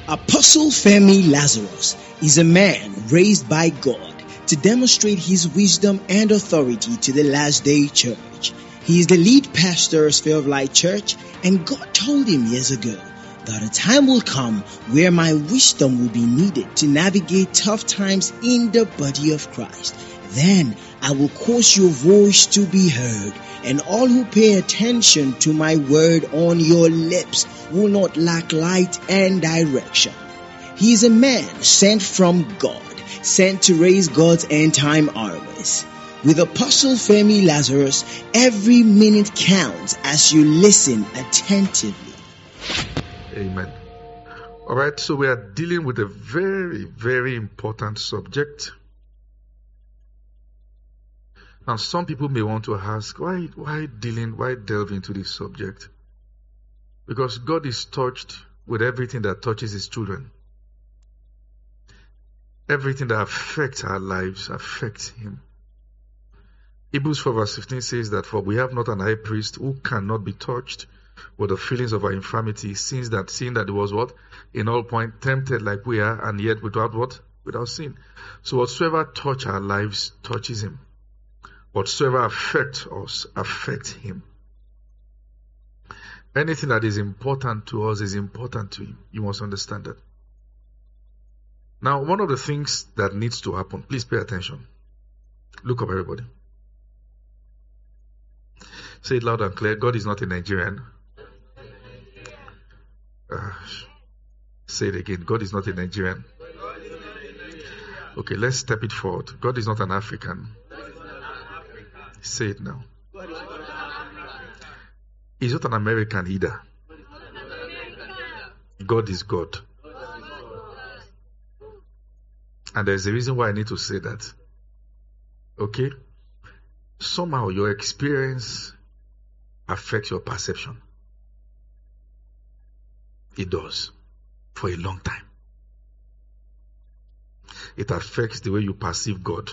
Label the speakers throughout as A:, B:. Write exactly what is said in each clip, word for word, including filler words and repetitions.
A: Apostle Femi Lazarus is a man raised by God to demonstrate his wisdom and authority to the last day church. He is the lead pastor of Sphere of Light Church, and God told him years ago that a time will come where my wisdom will be needed to navigate tough times in the body of Christ. Then I will cause your voice to be heard, and all who pay attention to my word on your lips will not lack light and direction. He is a man sent from God, sent to raise God's end-time armies. With Apostle Femi Lazarus, every minute counts as you listen attentively.
B: Amen. All right, so we are dealing with a very, very important subject. Now, some people may want to ask, why, why dealing, why delve into this subject? Because God is touched with everything that touches His children. Everything that affects our lives affects Him. Hebrews four verse fifteen says that, for we have not an high priest who cannot be touched with the feelings of our infirmity, since that sin that was what? In all point tempted like we are, and yet without what? Without sin. So whatsoever touch our lives touches Him. Whatsoever affects us affects Him. Anything that is important to us is important to Him. You must understand that. Now, one of the things that needs to happen, please pay attention. Look up, everybody. Say it loud and clear. God is not a Nigerian. Uh, say it again. God is not a Nigerian. Okay, let's step it forward. God is not an African. Say it now. He's not an American either. God is God. And there's a reason why I need to say that. Okay? Somehow your experience affects your perception. It does. For a long time. It affects the way you perceive God.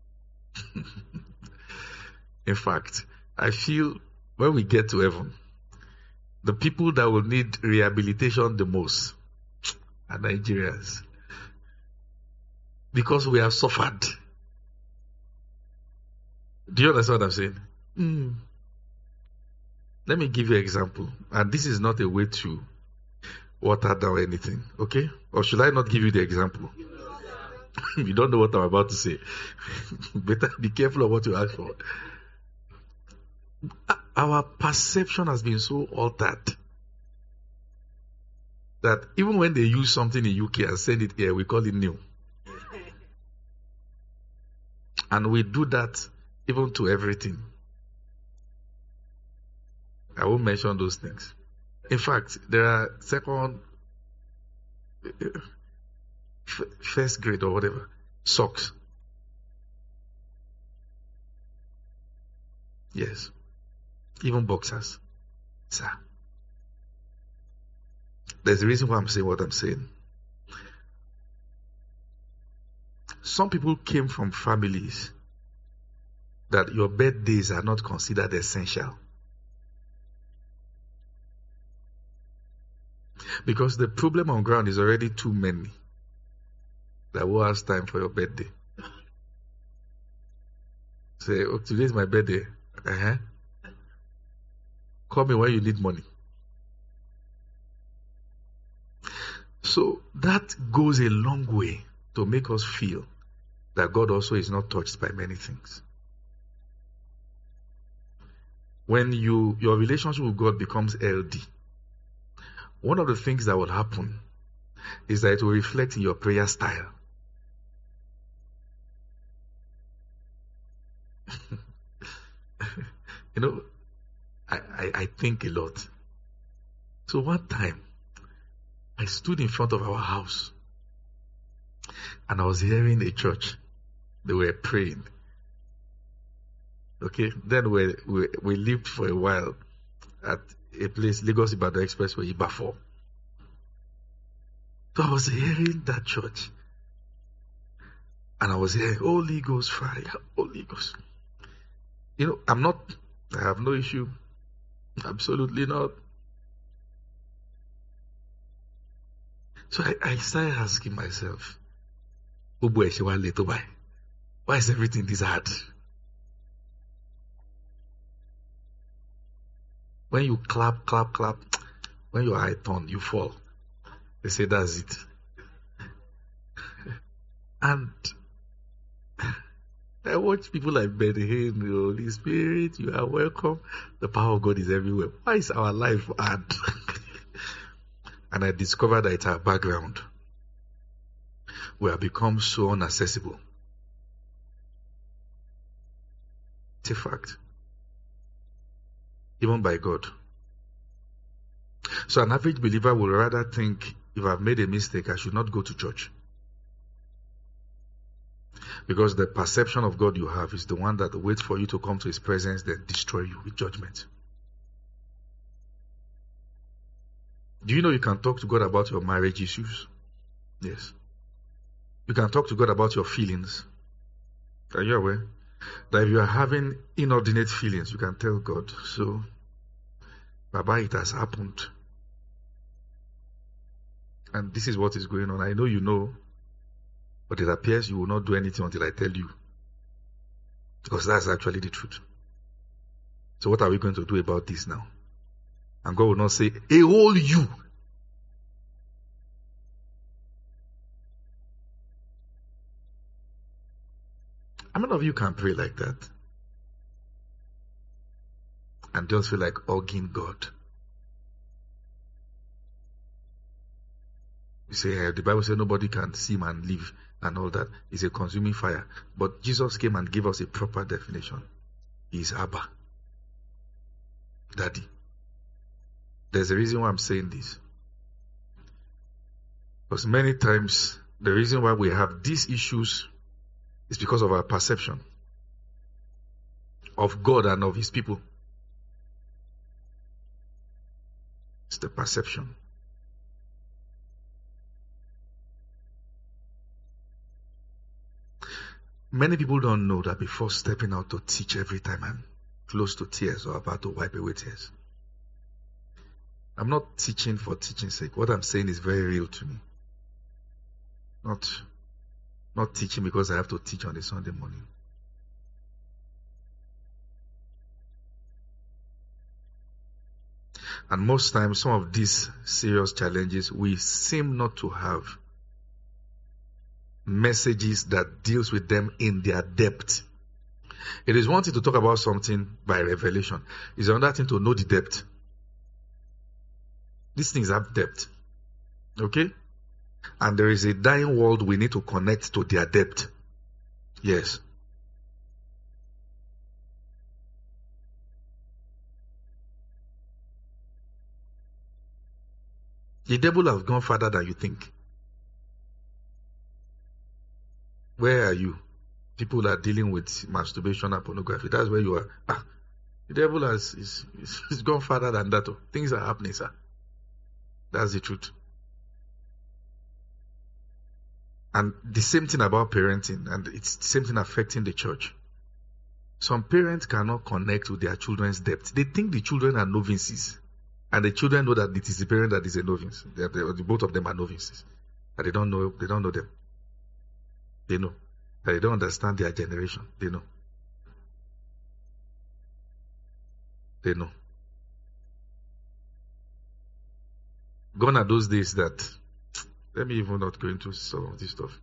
B: In fact, I feel when we get to heaven, the people that will need rehabilitation the most are Nigerians. Because we have suffered. Do you understand what I'm saying? Mm. Let me give you an example. And this is not a way to water down anything, okay? Or should I not give you the example? You don't know what I'm about to say. Better be careful of what you ask for. Our perception has been so altered that even when they use something in U K and send it here, we call it new. And we do that even to everything. I won't mention those things. In fact, there are second, first grade or whatever, socks. Yes. Even boxers. Sir. There's a reason why I'm saying what I'm saying. Some people came from families that your birthdays are not considered essential. Because the problem on ground is already too many. That who has time for your birthday? Say, oh, today's my birthday. Uh-huh. Call me when you need money. So that goes a long way to make us feel that God also is not touched by many things. When you your relationship with God becomes L D, one of the things that will happen is that it will reflect in your prayer style. You know, I, I, I think a lot. So one time, I stood in front of our house and I was hearing a church. They were praying. Okay, then we, we, we lived for a while at a place, Lagos Ibadan Expressway, Ibafo. So I was hearing that church. And I was hearing, Holy Ghost fire, Holy Ghost. You know, I'm not, I have no issue. Absolutely not. So I, I started asking myself, why is everything this hard? When you clap, clap, clap, when your eye turn, you fall. They say that's it. And I watch people like Ben Hinn, the Holy Spirit, you are welcome. The power of God is everywhere. Why is our life hard? And I discovered that it's our background. We have become so inaccessible. It's a fact. Even by God. So an average believer will rather think, if I've made a mistake, I should not go to church. Because the perception of God you have is the one that waits for you to come to His presence, then destroy you with judgment. Do you know you can talk to God about your marriage issues? Yes. You can talk to God about your feelings. Are you aware? That if you are having inordinate feelings, you can tell God, so, Baba, it has happened. And this is what is going on. I know you know, but it appears you will not do anything until I tell you. Because that's actually the truth. So what are we going to do about this now? And God will not say, a whole you. How many of you can pray like that? And just feel like hugging God. You say, eh, the Bible says nobody can see him and live and all that. It's a consuming fire. But Jesus came and gave us a proper definition. He is Abba. Daddy. There's a reason why I'm saying this. Because many times, the reason why we have these issues is because of our perception of God and of His people. It's the perception. Many people don't know that before stepping out to teach every time I'm close to tears or about to wipe away tears. I'm not teaching for teaching's sake. What I'm saying is very real to me. Not, not teaching because I have to teach on a Sunday morning. And most times, some of these serious challenges, we seem not to have messages that deals with them in their depth. It is one thing to talk about something by revelation. It's another thing to know the depth. These things have depth. Okay? And there is a dying world we need to connect to their depth. Yes. The devil has gone further than you think. Where are you? People are dealing with masturbation and pornography. That's where you are. Ah, the devil has is, is, is gone further than that. Things are happening, sir. That's the truth. And the same thing about parenting, and it's the same thing affecting the church. Some parents cannot connect with their children's depth. They think the children are novices. And the children know that it is the parent that is a novice. They are, they, both of them are novices. But they don't know, they don't know them. They know. But they don't understand their generation. They know. They know. Gone are those days that, let me even not go into some of this stuff.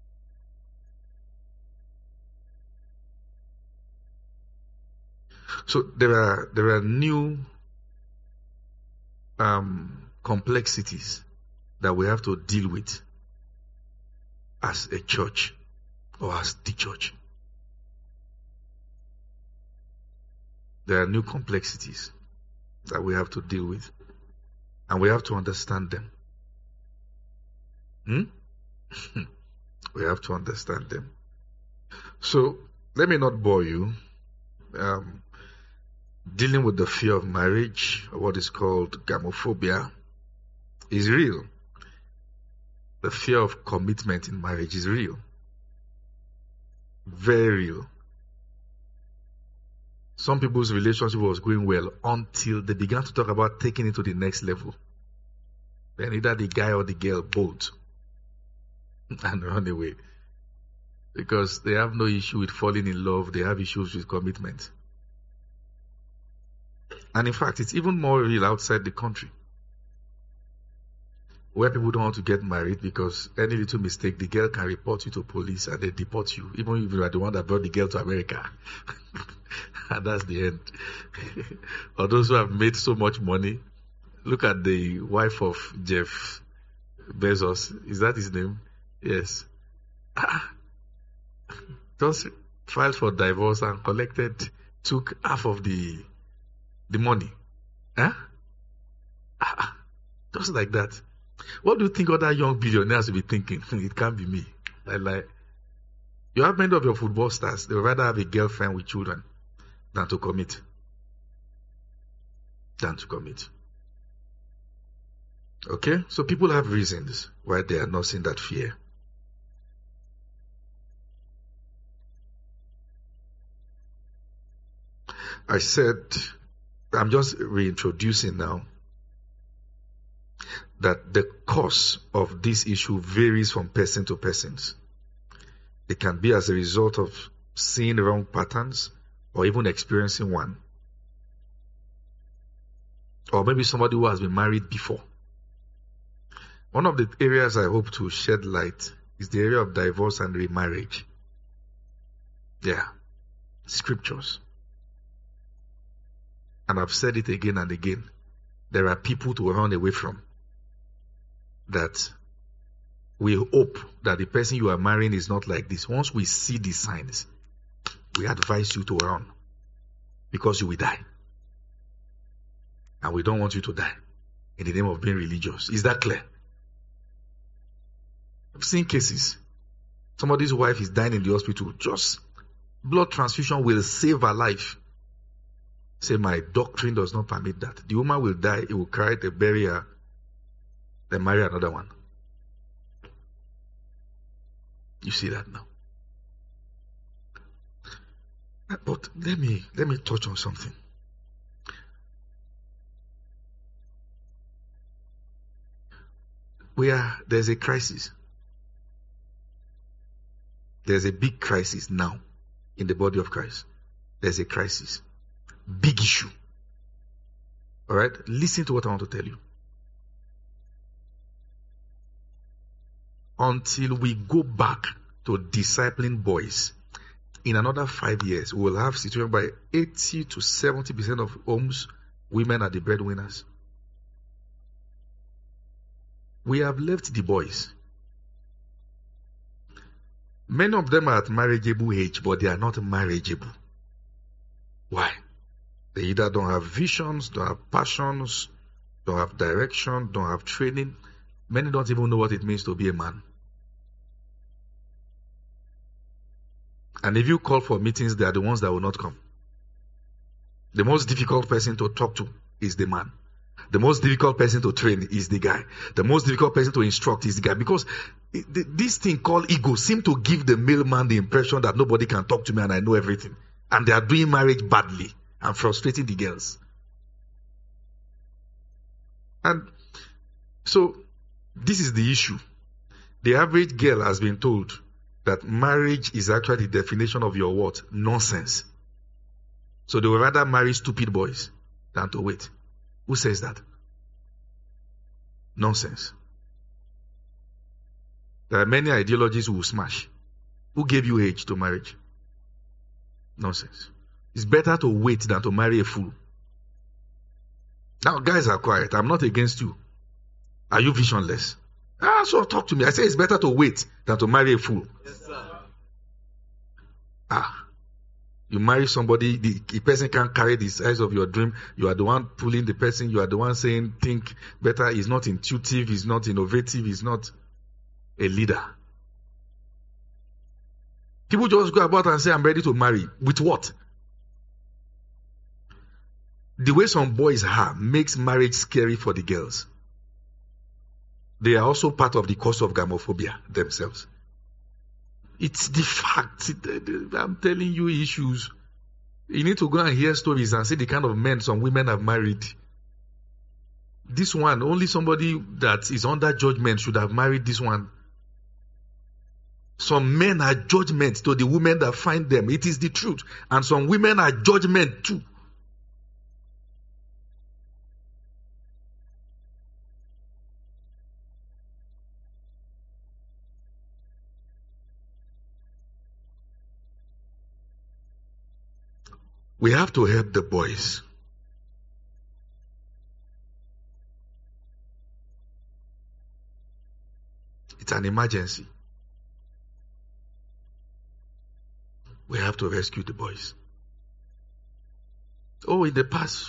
B: So there are there are new um, complexities that we have to deal with as a church or as the church. There are new complexities that we have to deal with, and we have to understand them. Hmm? We have to understand them. So let me not bore you. Um, dealing with the fear of marriage, or what is called gamophobia, is real. The fear of commitment in marriage is real. Very real. Some people's relationship was going well until they began to talk about taking it to the next level. then either the guy or the girl bolt and run away. Because they have no issue with falling in love, they have issues with commitment. And in fact, it's even more real outside the country, where people don't want to get married because any little mistake, the girl can report you to police and they deport you, even if you are the one that brought the girl to America. And that's the end. Or those who have made so much money. Look at the wife of Jeff Bezos. Is that his name? Yes. Just filed for divorce and collected, took half of the the money. Huh? Just like that. What do you think other young billionaires will be thinking? It can't be me. Like, like, you have many of your football stars, they would rather have a girlfriend with children than to commit. Than to commit. Okay? So people have reasons why they are not seeing that fear. I said, I'm just reintroducing now, that the cause of this issue varies from person to person. It can be as a result of seeing wrong patterns or even experiencing one. Or maybe somebody who has been married before. One of the areas I hope to shed light is the area of divorce and remarriage. Yeah. Scriptures. And I've said it again and again. There are people to run away from. That we hope that the person you are marrying is not like this. Once we see the signs, we advise you to run. Because you will die. And we don't want you to die in the name of being religious. Is that clear? I've seen cases. Somebody's wife is dying in the hospital. Just blood transfusion will save her life. Say, my doctrine does not permit that. The woman will die, it will cry, they bury her, then marry another one. You see that now. But let me let me touch on something. We are there's a crisis. There's a big crisis now in the body of Christ. There's a crisis. Big issue. All right? Listen to what I want to tell you. Until we go back to discipling boys, in another five years, we will have situation by eighty to seventy percent of homes, women are the breadwinners. We have left the boys. Many of them are at marriageable age, but they are not marriageable. Why? They either don't have visions, don't have passions, don't have direction, don't have training. Many don't even know what it means to be a man. And if you call for meetings, they are the ones that will not come. The most difficult person to talk to is the man. The most difficult person to train is the guy. The most difficult person to instruct is the guy. Because it, this thing called ego seems to give the male man the impression that nobody can talk to me and I know everything. And they are doing marriage badly and frustrating the girls. And so, this is the issue. The average girl has been told that marriage is actually the definition of your what? Nonsense. So they would rather marry stupid boys than to wait. Who says that? Nonsense. There are many ideologies who will smash. Who gave you age to marriage? Nonsense. It's better to wait than to marry a fool. Now, guys are quiet. I'm not against you. Are you visionless? Ah, so talk to me. I say it's better to wait than to marry a fool.
C: Yes, sir.
B: Ah. You marry somebody, the, the person can't carry the size of your dream. You are the one pulling the person. You are the one saying, think better. He's not intuitive. He's not innovative. He's not a leader. People just go about and say, I'm ready to marry. With what? The way some boys are makes marriage scary for the girls. They are also part of the cause of gamophobia themselves. It's the fact. I'm telling you issues. You need to go and hear stories and see the kind of men some women have married. This one, only somebody that is under judgment should have married this one. Some men are judgment to the women that find them. It is the truth. And some women are judgment too. We have to help the boys. It's an emergency. We have to rescue the boys. Oh, in the past,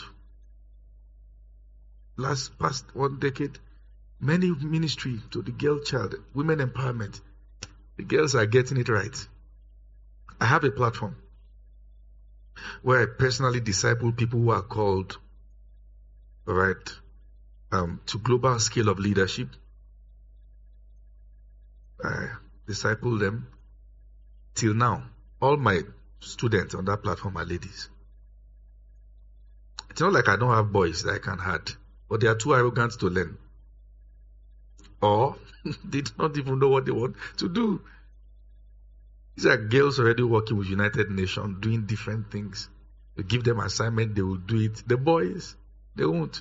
B: last past one decade, many ministry to the girl child, women empowerment. The girls are getting it right. I have a platform where I personally disciple people who are called, all right, um, to global scale of leadership. I disciple them. Till now, all my students on that platform are ladies. It's not like I don't have boys that I can hard, but they are too arrogant to learn. Or they do not even know what they want to do. These are girls already working with United Nations, doing different things. You give them assignment, they will do it. The boys, they won't.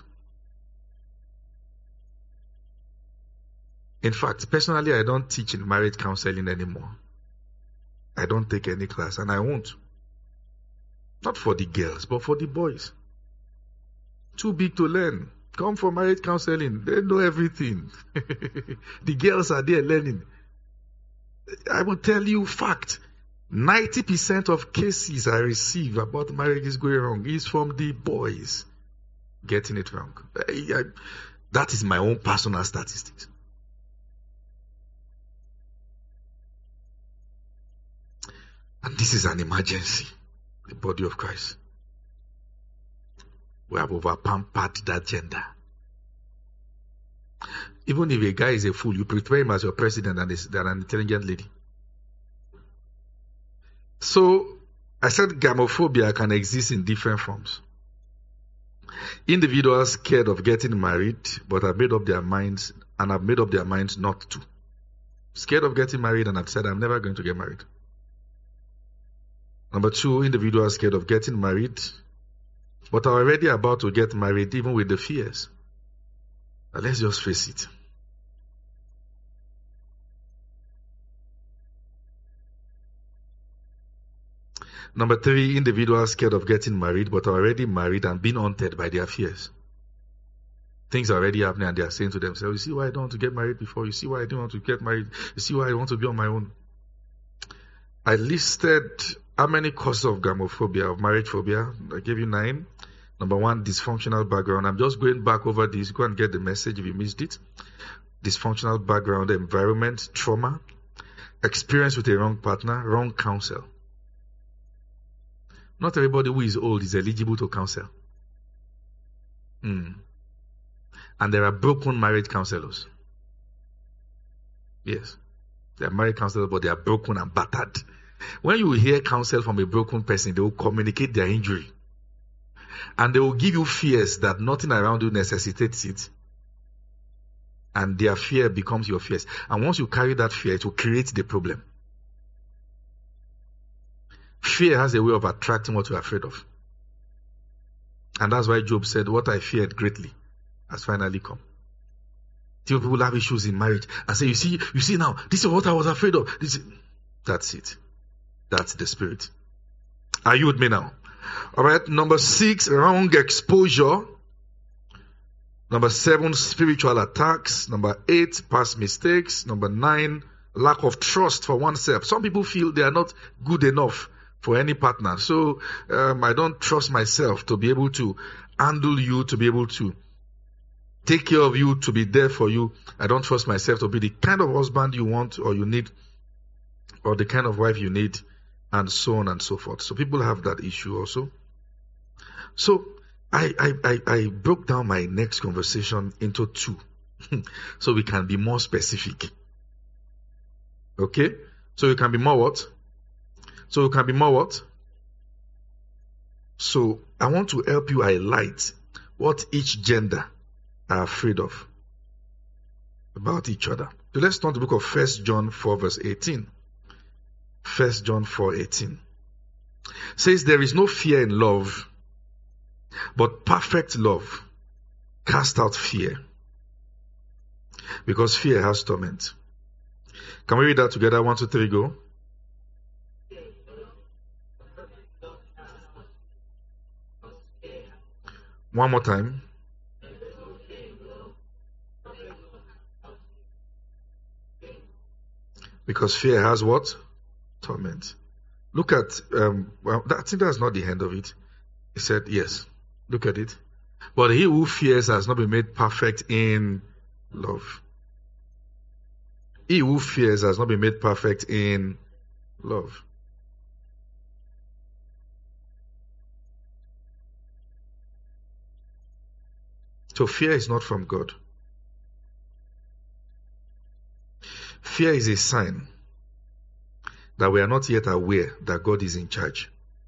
B: In fact, personally, I don't teach in marriage counseling anymore. I don't take any class, and I won't. Not for the girls, but for the boys. Too big to learn. Come for marriage counseling. They know everything. The girls are there learning. I will tell you fact. ninety percent of cases I receive about marriage is going wrong is from the boys getting it wrong. I, I, that is my own personal statistics. And this is an emergency. The body of Christ. We have over-pampered that gender. Even if a guy is a fool, you prefer him as your president than, than an intelligent lady. So, I said gamophobia can exist in different forms. Individuals scared of getting married, but have made up their minds, and have made up their minds not to. Scared of getting married and have said, I'm never going to get married. Number two, individuals scared of getting married, but are already about to get married even with the fears. Now let's just face it. Number three, individuals scared of getting married, but are already married and being haunted by their fears. Things are already happening and they are saying to themselves, you see why I don't want to get married before? You see why I don't want to get married? You see why I want to be on my own? I listed how many causes of gamophobia, of marriage phobia. I gave you nine. Number one, dysfunctional background. I'm just going back over this. Go and get the message if you missed it. Dysfunctional background, environment, trauma, experience with a wrong partner, wrong counsel. Not everybody who is old is eligible to counsel. Mm. And there are broken marriage counselors. Yes. They are married counselors, but they are broken and battered. When you hear counsel from a broken person, they will communicate their injury. And they will give you fears that nothing around you necessitates it. And their fear becomes your fears. And once you carry that fear, it will create the problem. Fear has a way of attracting what you're afraid of. And that's why Job said, what I feared greatly has finally come. Till people have issues in marriage and say, you see, you see now, this is what I was afraid of. This is... That's it. That's the spirit. Are you with me now? All right. Number six, wrong exposure. Number seven, spiritual attacks. Number eight, past mistakes. Number nine, lack of trust for oneself. Some people feel they are not good enough for any partner. So um, I don't trust myself to be able to handle you, to be able to take care of you, to be there for you. I don't trust myself to be the kind of husband you want or you need, or the kind of wife you need, and so on and so forth. So people have that issue also. So I, I, I, I broke down my next conversation into two so we can be more specific. Okay? So we can be more what? So we can be more what? So I want to help you highlight what each gender are afraid of about each other. So let's turn to the book of First John four, verse eighteen. First John four, eighteen. Says, there is no fear in love, but perfect love casts out fear, because fear has torment. Can we read that together? One, two, three, go. One more time. Because fear has what? Torment. Look at, um, well, I think that's not the end of it. He said, yes, look at it. But he who fears has not been made perfect in love. He who fears has not been made perfect in love. So fear is not from God. Fear is a sign that we are not yet aware that God is in charge.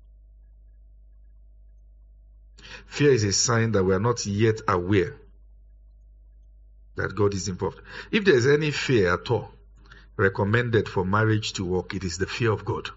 B: Fear is a sign that we are not yet aware that God is involved. If there is any fear at all recommended for marriage to work, it is the fear of God.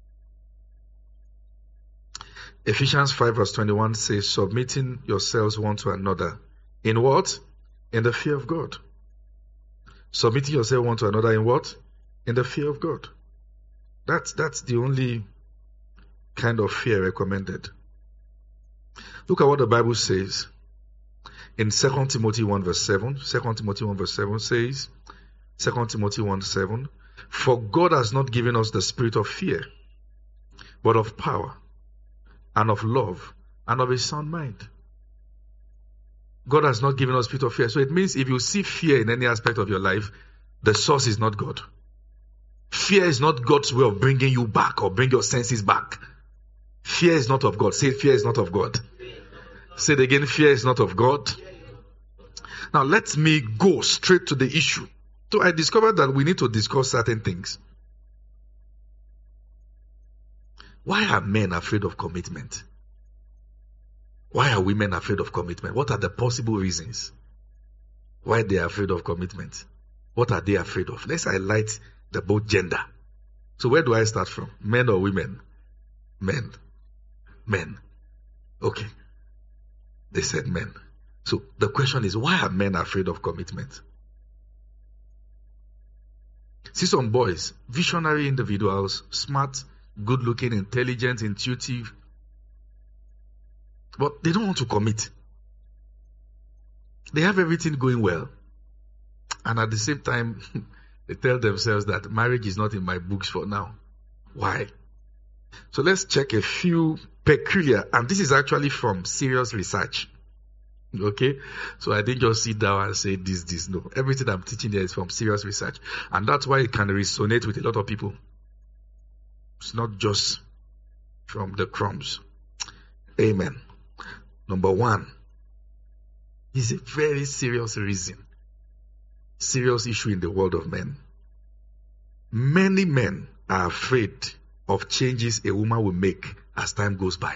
B: Ephesians five verse twenty-one says, submitting yourselves one to another. In what? In the fear of God. Submitting yourself one to another in what? In the fear of God. That's, that's the only kind of fear recommended. Look at what the Bible says. In Second Timothy one verse seven. Second Timothy one verse seven says, Second Timothy one seven, for God has not given us the spirit of fear, but of power, and of love, and of a sound mind. God has not given us spirit of fear. So it means if you see fear in any aspect of your life, the source is not God. Fear is not God's way of bringing you back or bring your senses back. Fear is not of God. Say, fear is not of God. Say it again, fear is not of God. Now let me go straight to the issue. So I discovered that we need to discuss certain things. Why are men afraid of commitment? Why are women afraid of commitment? What are the possible reasons why they are afraid of commitment? What are they afraid of? Let's highlight the both gender. So where do I start from? Men or women? Men. Men. Okay. They said men. So the question is, why are men afraid of commitment? See some boys, visionary individuals, smart, good-looking, intelligent, intuitive, but they don't want to commit. They have everything going well. And at the same time, they tell themselves that marriage is not in my books for now. Why? So let's check a few peculiar, and this is actually from serious research. Okay? So I didn't just sit down and say this, this. No. Everything I'm teaching there is from serious research. And that's why it can resonate with a lot of people. It's not just from the crumbs. Amen. Number one is a very serious reason, serious issue in the world of men. Many men are afraid of changes a woman will make as time goes by.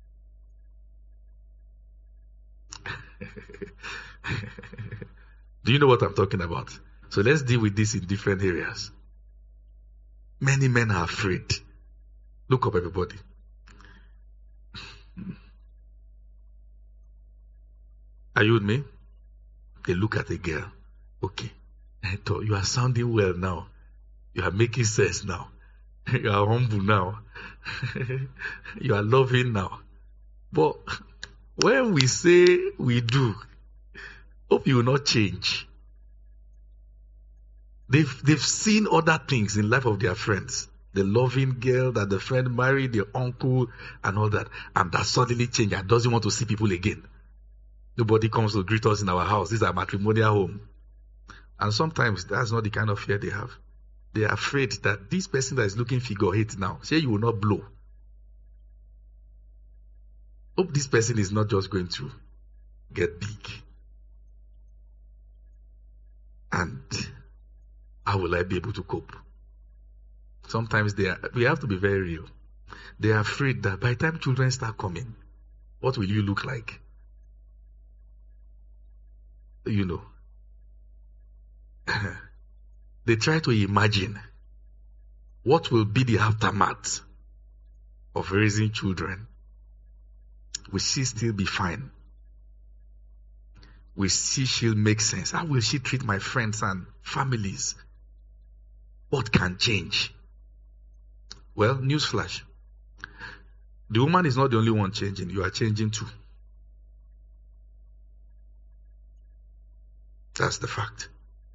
B: Do you know what I'm talking about? So let's deal with this in different areas. Many men are afraid. Look up, everybody. Are you with me? They look at a girl. Okay. You are sounding well now. You are making sense now. You are humble now. You are loving now. But when we say we do, hope you will not change. They've, they've seen other things in life of their friends. The loving girl that the friend married, the uncle, and all that. And that suddenly changed and doesn't want to see people again. Nobody comes to greet us in our house. This is our matrimonial home. And sometimes that's not the kind of fear they have. They are afraid that this person that is looking figure eight now, say you will not blow. Hope this person is not just going to get big. And how will I be able to cope? Sometimes they are, we have to be very real. They are afraid that by the time children start coming, what will you look like? you know, they try to imagine what will be the aftermath of raising children. Will she still be fine? Will she still make sense? How will she treat my friends and families? What can change? Well, newsflash. The woman is not the only one changing. You are changing too. That's the fact.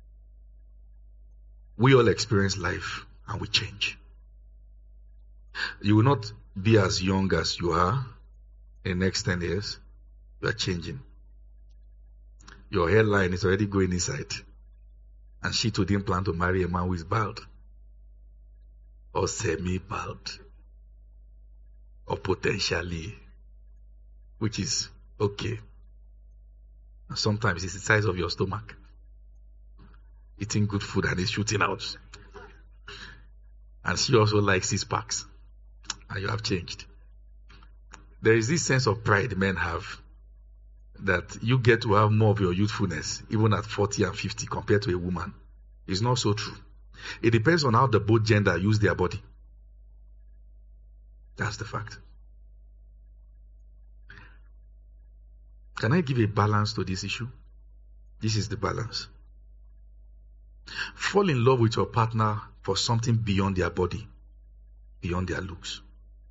B: We all experience life and we change. You will not be as young as you are in the next ten years. You are changing. Your hairline is already going inside. And she too didn't plan to marry a man who is bald. Or semi-bald. Or potentially. Which is okay. And sometimes it's the size of your stomach. Eating good food and it's shooting out. And she also likes six packs. And you have changed. There is this sense of pride men have, that you get to have more of your youthfulness even at forty and fifty compared to a woman. It's not so true. It depends on how the both gender use their body. That's the fact. Can I give a balance to this issue? This is the balance. Fall in love with your partner for something beyond their body, beyond their looks.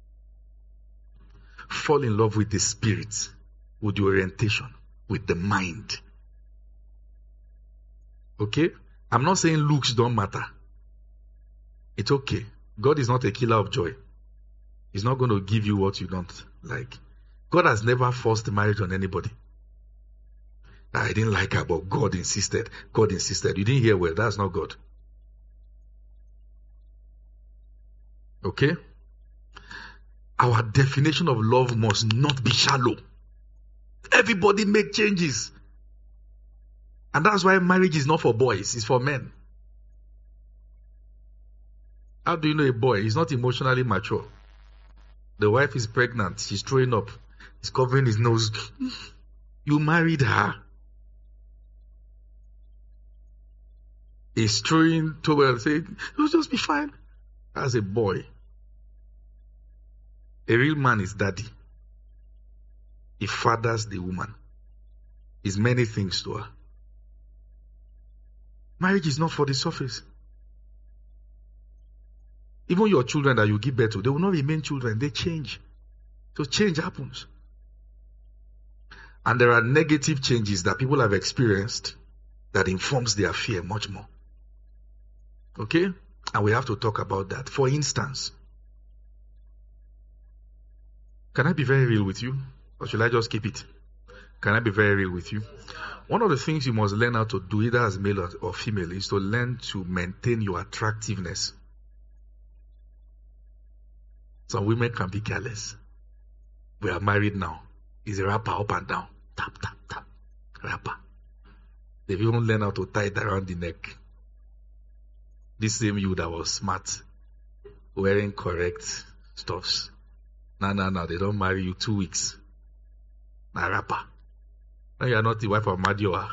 B: Fall in love with the spirit, with the orientation, with the mind. Okay? I'm not saying looks don't matter. It's okay. God is not a killer of joy. He's not going to give you what you don't like. God has never forced marriage on anybody. I didn't like her, but God insisted. God insisted. You didn't hear well. That's not God. Okay? Our definition of love must not be shallow. Everybody make changes. And that's why marriage is not for boys, it's for men. How do you know a boy? He's not emotionally mature. The wife is pregnant, she's throwing up, he's covering his nose. You married her. He's throwing towel, saying, it'll just be fine. As a boy. A real man is daddy. He fathers the woman. He's many things to her. Marriage is not for the surface. Even your children that you give birth to, they will not remain children. They change. So change happens. And there are negative changes that people have experienced that informs their fear much more. Okay? And we have to talk about that. For instance, can I be very real with you? Or should I just keep it? Can I be very real with you? One of the things you must learn how to do, either as male or female, is to learn to maintain your attractiveness. Some women can be careless. We are married now. Is a rapper up and down. Tap, tap, tap. Rapper. They've even learned how to tie it around the neck. This same you that was smart, wearing correct stuffs. No, no, no, they don't marry you two weeks. Na rapper. Now you are not the wife of Madioa.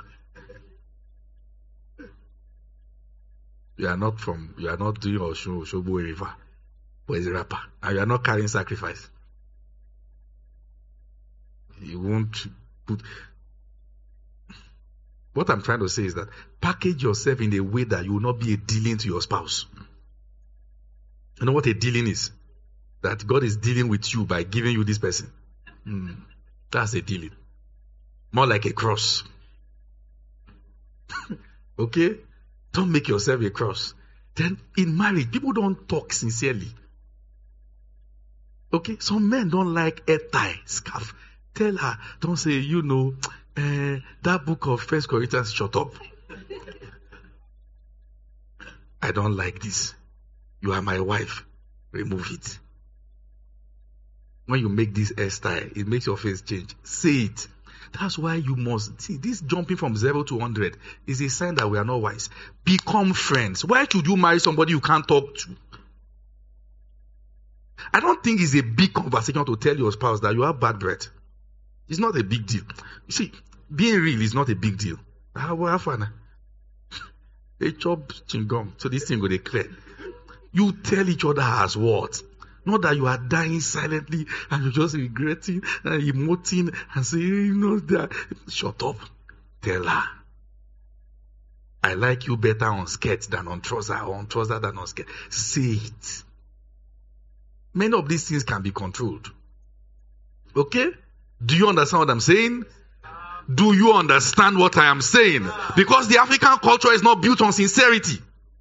B: You are not from, you are not doing Osho, Oshobo River. But it's a rapper. And you are not carrying sacrifice. You won't put... What I'm trying to say is that package yourself in a way that you will not be a dealing to your spouse. You know what a dealing is? That God is dealing with you by giving you this person. Mm, that's a dealing. More like a cross. Okay? Don't make yourself a cross. Then in marriage, people don't talk sincerely. Okay? Some men don't like hair tie, scarf. Tell her, don't say, you know, uh, that book of First Corinthians, shut up. I don't like this. You are my wife. Remove it. When you make this hairstyle, it makes your face change. Say it. That's why you must see this jumping from zero to one hundred is a sign that we are not wise. Become friends. Why should you marry somebody you can't talk to? I don't think it's a big conversation to tell your spouse that you have bad breath. It's not a big deal. You see, being real is not a big deal. How will happen? They chop chingum, so this thing go dey clear. You tell each other as what? Not that you are dying silently and you're just regretting and emoting and saying, you know that. Shut up. Tell her. I like you better on skirt than on trouser, or on trouser than on skirt. Say it. Many of these things can be controlled. Okay? Do you understand what I'm saying? Do you understand what I am saying? Because the African culture is not built on sincerity.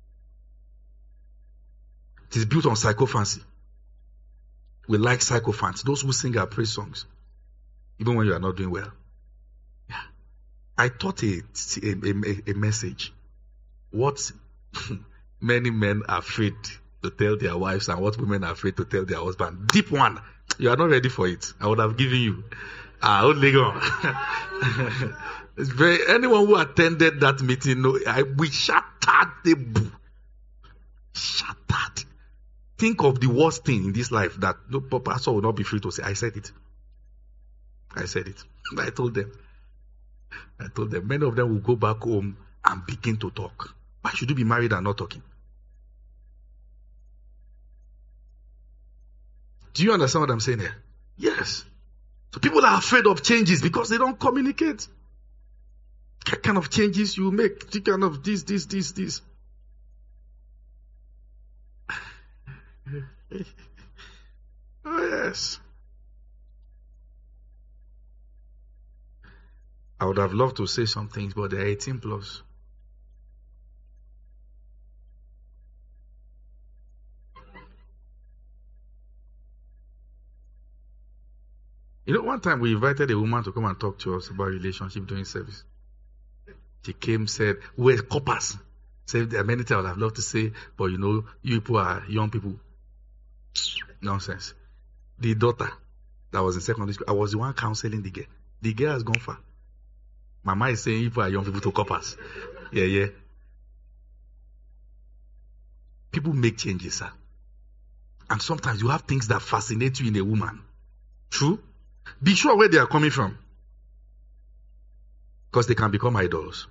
B: It is built on sycophancy. We like sycophants, those who sing our praise songs, even when you are not doing well. Yeah. I taught a, a, a, a message. What many men are afraid to tell their wives and what women are afraid to tell their husband. Deep one. You are not ready for it. I would have given you. Ah, only go. It's very, anyone who attended that meeting, know, I, we shattered the boo. Shattered. Think of the worst thing in this life that no pastor will not be free to say. I said it. I said it. I told them. I told them. Many of them will go back home and begin to talk. Why should you be married and not talking? Do you understand what I'm saying here? Yes. So people are afraid of changes because they don't communicate. What kind of changes you make? What kind of this, this, this, this. Oh, yes. I would have loved to say some things, but they're eighteen plus. You know, one time we invited a woman to come and talk to us about relationship during service. She came, said, we're coppers. Said there are many things I would have loved to say, but you know, you people are young people. Nonsense. The daughter that was in secondary school, I was the one counseling the girl. The girl has gone far. Mama is saying people are young people to coppers. Yeah, yeah. People make changes, sir. And sometimes you have things that fascinate you in a woman. True? Be sure where they are coming from. Because they can become idols.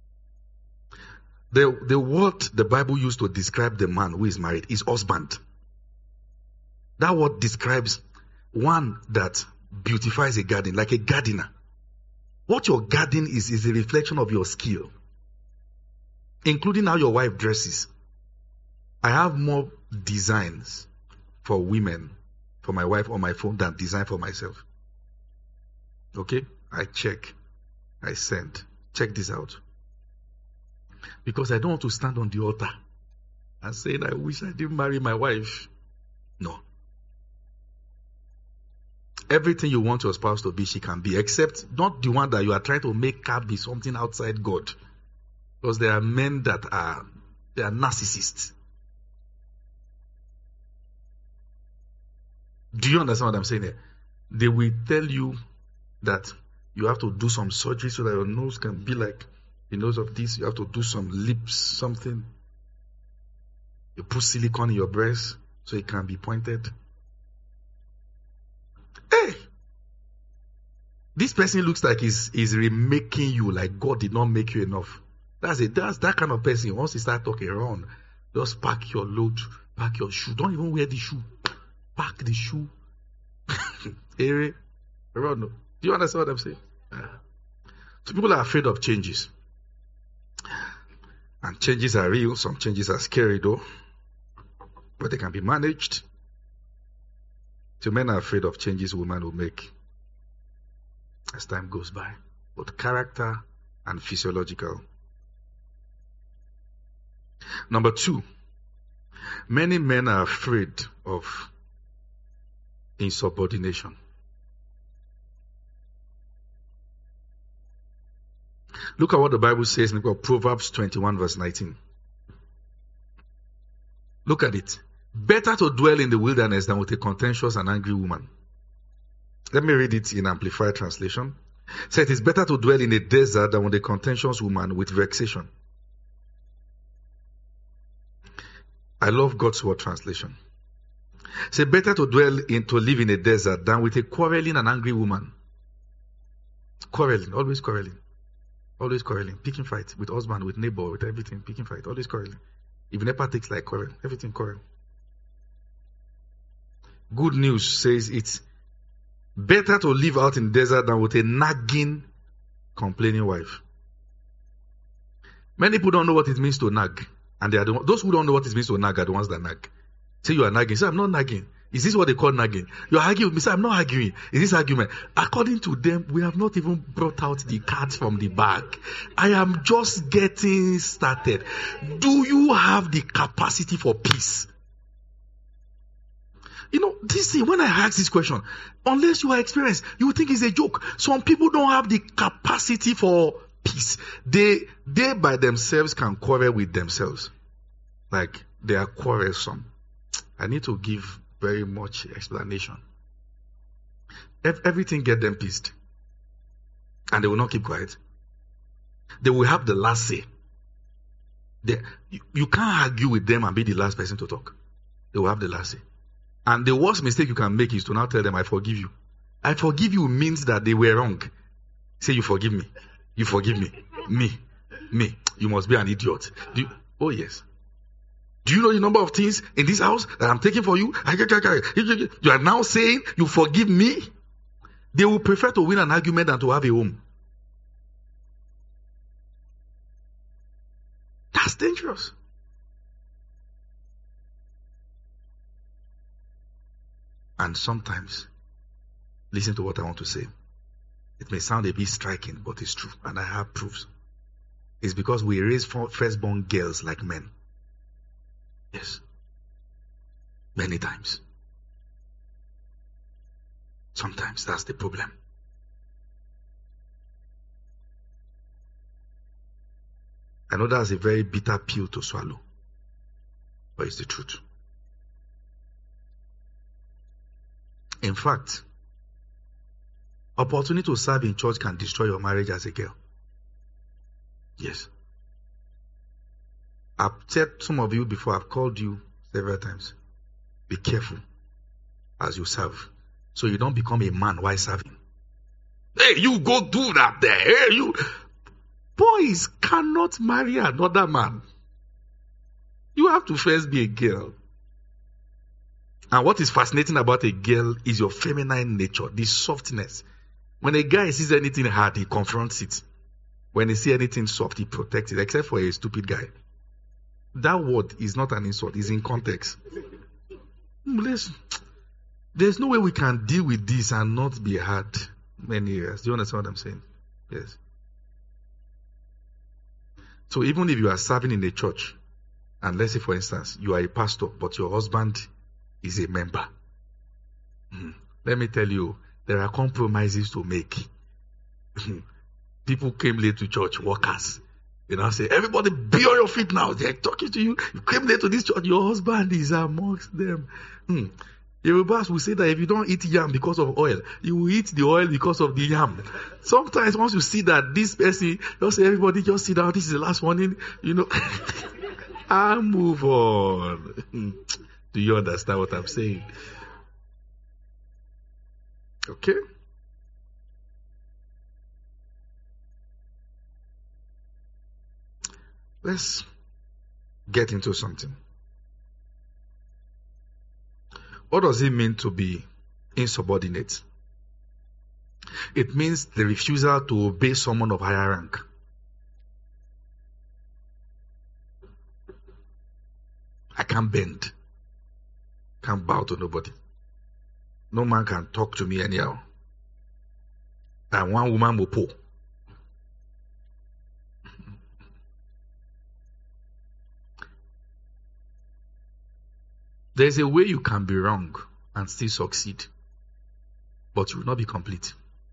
B: The, the word the Bible used to describe the man who is married is husband. That word describes one that beautifies a garden, like a gardener. What your garden is, is a reflection of your skill, including how your wife dresses. I have more designs for women, for my wife on my phone than design for myself. Okay? I check. I send. Check this out. Because I don't want to stand on the altar and say, I wish I didn't marry my wife. No. Everything you want your spouse to be, she can be, except not the one that you are trying to make her be something outside God. Because there are men that are, they are narcissists. Do you understand what I'm saying here? They will tell you that you have to do some surgery so that your nose can be like the nose of this. You have to do some lips, something. You put silicone in your breast so it can be pointed. Hey! This person looks like he's, he's remaking you, like God did not make you enough. That's it. That's that kind of person. Once you start talking around, just pack your load, pack your shoe. Don't even wear the shoe. Pack the shoe. Area. Around. Do you understand what I'm saying? Uh, so people are afraid of changes. And changes are real. Some changes are scary though. But they can be managed. So men are afraid of changes women will make as time goes by. Both character and physiological. Number two, many men are afraid of insubordination. Look at what the Bible says in Proverbs twenty-one verse nineteen. Look at it. Better to dwell in the wilderness than with a contentious and angry woman. Let me read it in Amplified Translation. It says it is better to dwell in a desert than with a contentious woman with vexation. I love God's word translation. It says better to dwell in, to live in a desert than with a quarreling and angry woman. Quarreling, always quarreling. Always quarreling, picking fight with husband, with neighbor, with everything, picking fight, always quarreling. If never takes like quarrel, everything quarrel. Good news says it's better to live out in the desert than with a nagging, complaining wife. Many people don't know what it means to nag. And they are the, those who don't know what it means to nag are the ones that nag. Say you are nagging. Say, I'm not nagging. Is this what they call nagging? You are arguing with me. Say, I'm not arguing. Is this argument? According to them, we have not even brought out the cat from the bag. I am just getting started. Do you have the capacity for peace? You know, this thing, when I ask this question, unless you are experienced, you think it's a joke. Some people don't have the capacity for peace. They, they by themselves can quarrel with themselves. Like, they are quarrelsome. I need to give very much explanation. If everything get them pissed, and they will not keep quiet. They will have the last say. They, you, you can't argue with them and be the last person to talk. They will have the last say. And the worst mistake you can make is to now tell them, I forgive you. I forgive you means that they were wrong. Say, you forgive me. You forgive me. Me. Me. You must be an idiot. Do you, oh, yes. Do you know the number of things in this house that I'm taking for you? You are now saying you forgive me? They will prefer to win an argument than to have a home. That's dangerous. And sometimes, listen to what I want to say. It may sound a bit striking, but it's true. And I have proofs. It's because we raise firstborn girls like men. Yes. Many times. Sometimes that's the problem. I know that's a very bitter pill to swallow, but it's the truth. In fact, opportunity to serve in church can destroy your marriage as a girl. Yes. I've said some of you before, I've called you several times. Be careful as you serve, so you don't become a man while serving. Hey, you go do that there. Hey, you. Boys cannot marry another man. You have to first be a girl. And what is fascinating about a girl is your feminine nature, the softness. When a guy sees anything hard, he confronts it. When he sees anything soft, he protects it, except for a stupid guy. That word is not an insult, it's in context. There's, there's no way we can deal with this and not be hard many years. Do you understand what I'm saying? Yes. So even if you are serving in a church, and let's say for instance, you are a pastor, but your husband is a member. Hmm. Let me tell you, there are compromises to make. People came late to church, workers. You know, say, everybody be on your feet now. They're talking to you. You came late to this church. Your husband is amongst them. Hmm. Yorubas will say that if you don't eat yam because of oil, you will eat the oil because of the yam. Sometimes once you see that this person, just say, everybody just sit down. This is the last warning. You know, I'll move on. Do you understand what I'm saying? Okay. Let's get into something. What does it mean to be insubordinate? It means the refusal to obey someone of higher rank. I can't bend. Can't bow to nobody. No man can talk to me anyhow. And one woman will pull. There's a way you can be wrong and still succeed, but you will not be complete.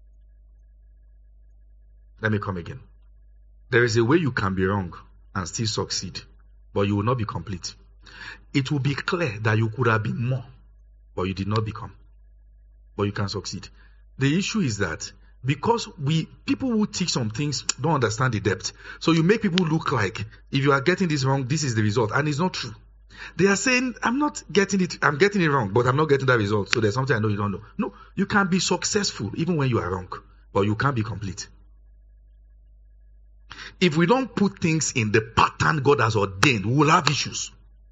B: Let me come again. There is a way you can be wrong and still succeed, but you will not be complete. It will be clear that you could have been more, but you did not become. But you can succeed. The issue is that because we people who teach some things don't understand the depth. So you make people look like if you are getting this wrong, this is the result. And it's not true. They are saying, I'm not getting it, I'm getting it wrong, but I'm not getting that result. So there's something I know you don't know. No, you can be successful even when you are wrong, but you can't be complete. If we don't put things in the pattern God has ordained, we will have issues.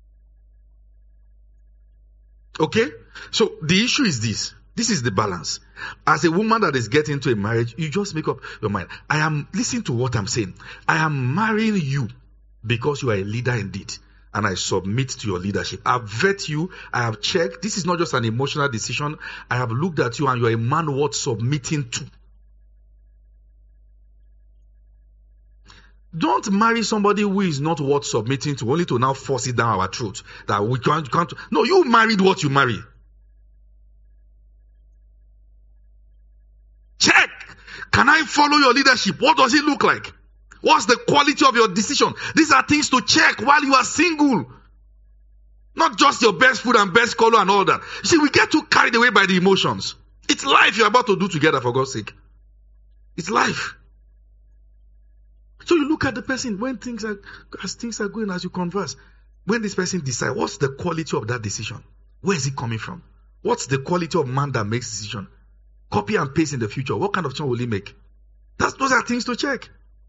B: Okay? So the issue is this. This is the balance. As a woman that is getting into a marriage, you just make up your mind. I am, listen to what I'm saying. I am marrying you because you are a leader indeed. And I submit to your leadership. I've vet you. I have checked. This is not just an emotional decision. I have looked at you and you're a man worth submitting to. Don't marry somebody who is not worth submitting to, only to now force it down our throat that we can't, can't. No, you married what you marry. Check. Can I follow your leadership? What does it look like? What's the quality of your decision? These are things to check while you are single. Not just your best food and best color and all that. You see, we get too carried away by the emotions. It's life you're about to do together, for God's sake. It's life. So you look at the person when things are, as things are going, as you converse. When this person decides, what's the quality of that decision? Where is it coming from? What's the quality of man that makes decision? Copy and paste in the future. What kind of decision will he make? That's, those are things to check.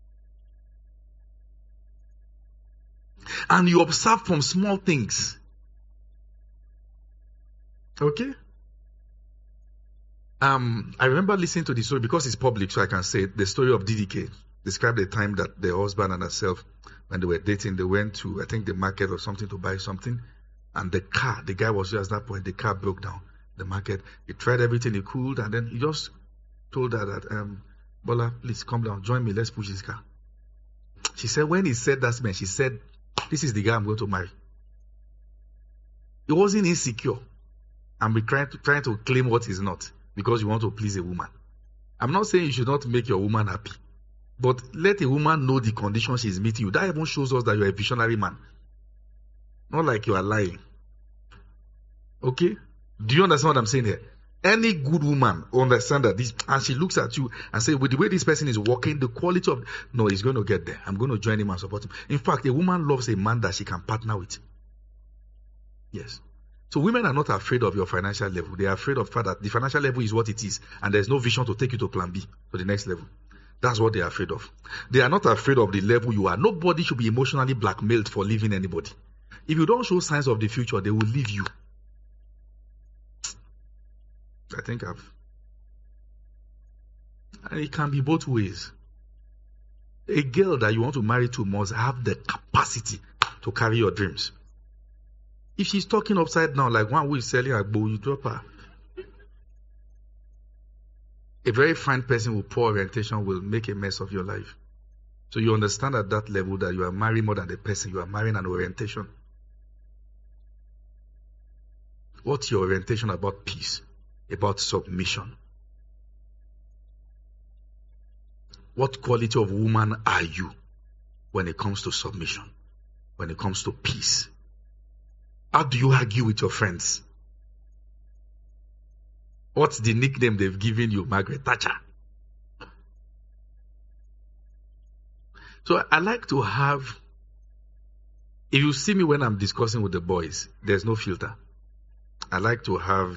B: And you observe from small things. Okay? Um, I remember listening to the story because it's public, so I can say it, the story of D D K. Described the time that the husband and herself, when they were dating, they went to, I think, the market or something to buy something. And the car, the guy was just at that point, the car broke down. The market, he tried everything he could, and then he just told her that, um, Bola, please come down, join me, let's push this car. She said, when he said that, man, she said, this is the guy I'm going to marry. He wasn't insecure. And be trying to, trying to claim what he's not because you want to please a woman. I'm not saying you should not make your woman happy. But let a woman know the condition she's meeting you. That even shows us that you're a visionary man. Not like you are lying. Okay? Do you understand what I'm saying here? Any good woman understand that this, and she looks at you and says, with the way this person is walking, the quality of, no, he's going to get there. I'm going to join him and support him. In fact, a woman loves a man that she can partner with. Yes. So women are not afraid of your financial level. They are afraid of the fact that the financial level is what it is, and there's no vision to take you to plan B, to the next level. That's what they are afraid of. They are not afraid of the level you are. Nobody should be emotionally blackmailed for leaving anybody. If you don't show signs of the future, they will leave you. I think I've... And it can be both ways. A girl that you want to marry to must have the capacity to carry your dreams. If she's talking upside down like one who is selling a bow, you drop her. A very fine person with poor orientation will make a mess of your life. So you understand at that level that you are marrying more than the person. You are marrying an orientation. What's your orientation about peace? About submission? What quality of woman are you when it comes to submission? When it comes to peace? How do you argue with your friends? What's the nickname they've given you? Margaret Thatcher. So I like to have, if you see me when I'm discussing with the boys, there's no filter. I like to have,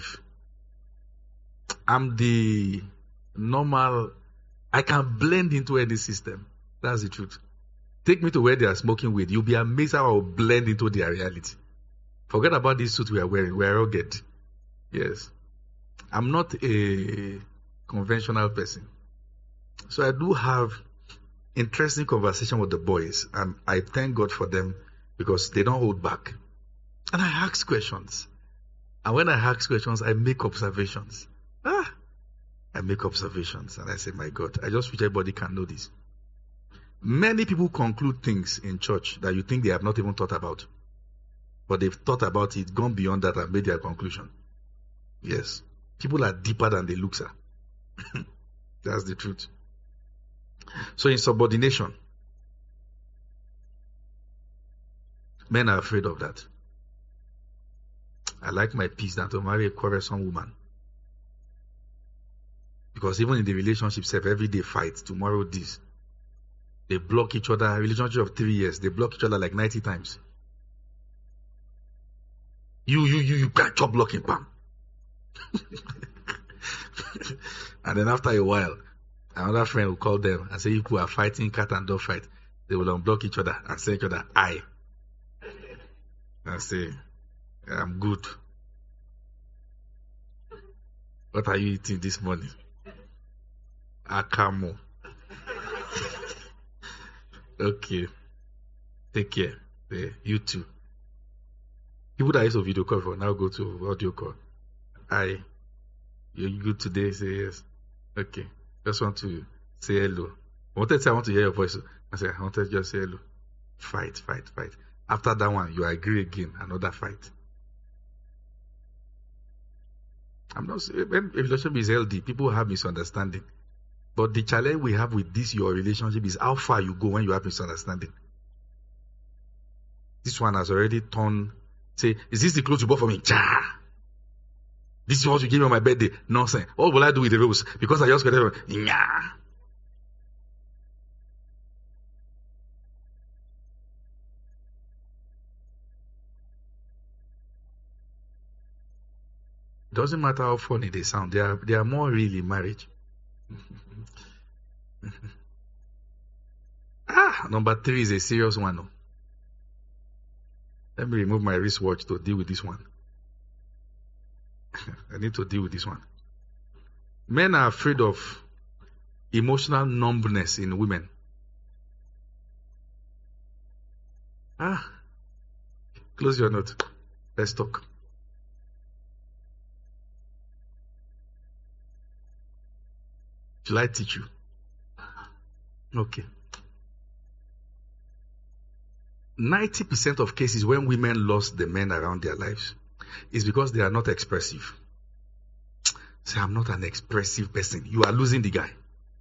B: I'm the normal, I can blend into any system. That's the truth. Take me to where they are smoking weed. You'll be amazed how I'll blend into their reality. Forget about this suit we are wearing. We are rugged. Yes. I'm not a conventional person. So I do have interesting conversation with the boys, and I thank God for them because they don't hold back. And I ask questions. And when I ask questions, I make observations. Ah, I make observations. And I say, my God, I just wish everybody can know this. Many people conclude things in church that you think they have not even thought about. But they've thought about it, gone beyond that, and made their conclusion. Yes. People are deeper than they look, sir. That's the truth. So in subordination, men are afraid of that. I like my peace than to marry a quarrelsome woman. Because even in the relationship, every day fight, tomorrow this. They block each other, a relationship of three years, they block each other like ninety times. You, you, you, you can't stop blocking, bam. And then after a while, Another friend will call them and say, if people are fighting cat and dog fight, they will unblock each other and say each other, I. And say, I'm good. What are you eating this morning? Akamo. Okay. Take care. Yeah, you too. People that used to video call for now go to audio call. I. You're good today? Say yes. Okay. Just want to say hello. I wanted to say I want to hear your voice. I said, I wanted to just say hello. Fight, fight, fight. After that one, you agree again. Another fight. I'm not saying when a relationship is healthy, people have misunderstanding. But the challenge we have with this, your relationship, is how far you go when you have misunderstanding. This one has already turned, say, is this the clothes you bought for me? Cha! This is what you gave me on my birthday. Nonsense. What will I do with the rose? Because I just got it. Yeah. Doesn't matter how funny they sound. They are, they are more real in marriage. ah, number three is a serious one. No? Let me remove my wristwatch to deal with this one. I need to deal with this one. Men are afraid of emotional numbness in women. Ah, close your note. Let's talk. Shall I teach you? Okay. ninety percent of cases when women lost the men around their lives is because they are not expressive. Say, I'm not an expressive person. You are losing the guy.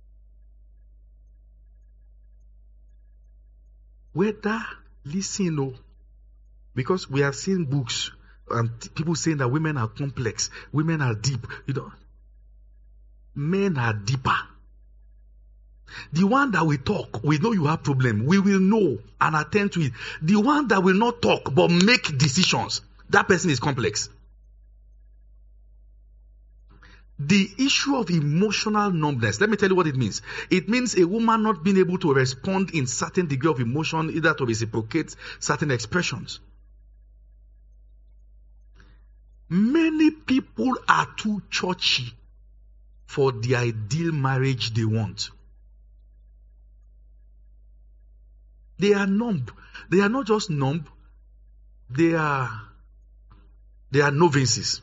B: Whether, listen, no. Because we have seen books and people saying that women are complex, women are deep. You know, men are deeper. The one that will talk, we know you have problem. We will know and attend to it. The one that will not talk but make decisions, that person is complex. The issue of emotional numbness, let me tell you what it means. It means a woman not being able to respond in certain degree of emotion, either to reciprocate certain expressions. Many people are too churchy for the ideal marriage they want. They are numb. They are not just numb. They are, they are novices.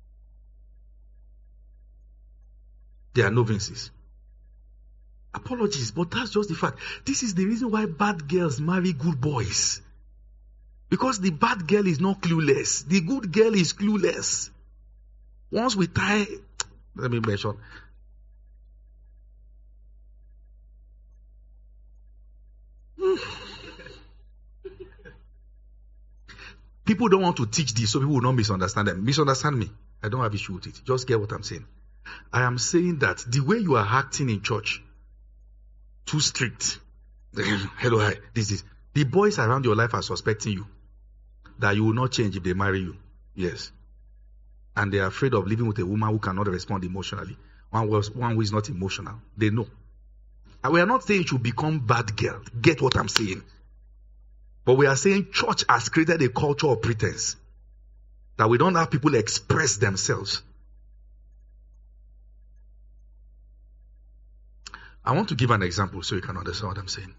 B: They are novices. Apologies, but that's just the fact. This is the reason why bad girls marry good boys. Because the bad girl is not clueless. The good girl is clueless. Once we tie, let me mention. People don't want to teach this, so people will not misunderstand them. Misunderstand me. I don't have issue with it. Just get what I'm saying. I am saying that the way you are acting in church, too strict. Hello, hi. This is the boys around your life are suspecting you that you will not change if they marry you. Yes, and they are afraid of living with a woman who cannot respond emotionally. One was one who is not emotional. They know. And we are not saying you should become bad girl. Get what I'm saying? But we are saying church has created a culture of pretense that we don't have people express themselves. I want to give an example so you can understand what I'm saying.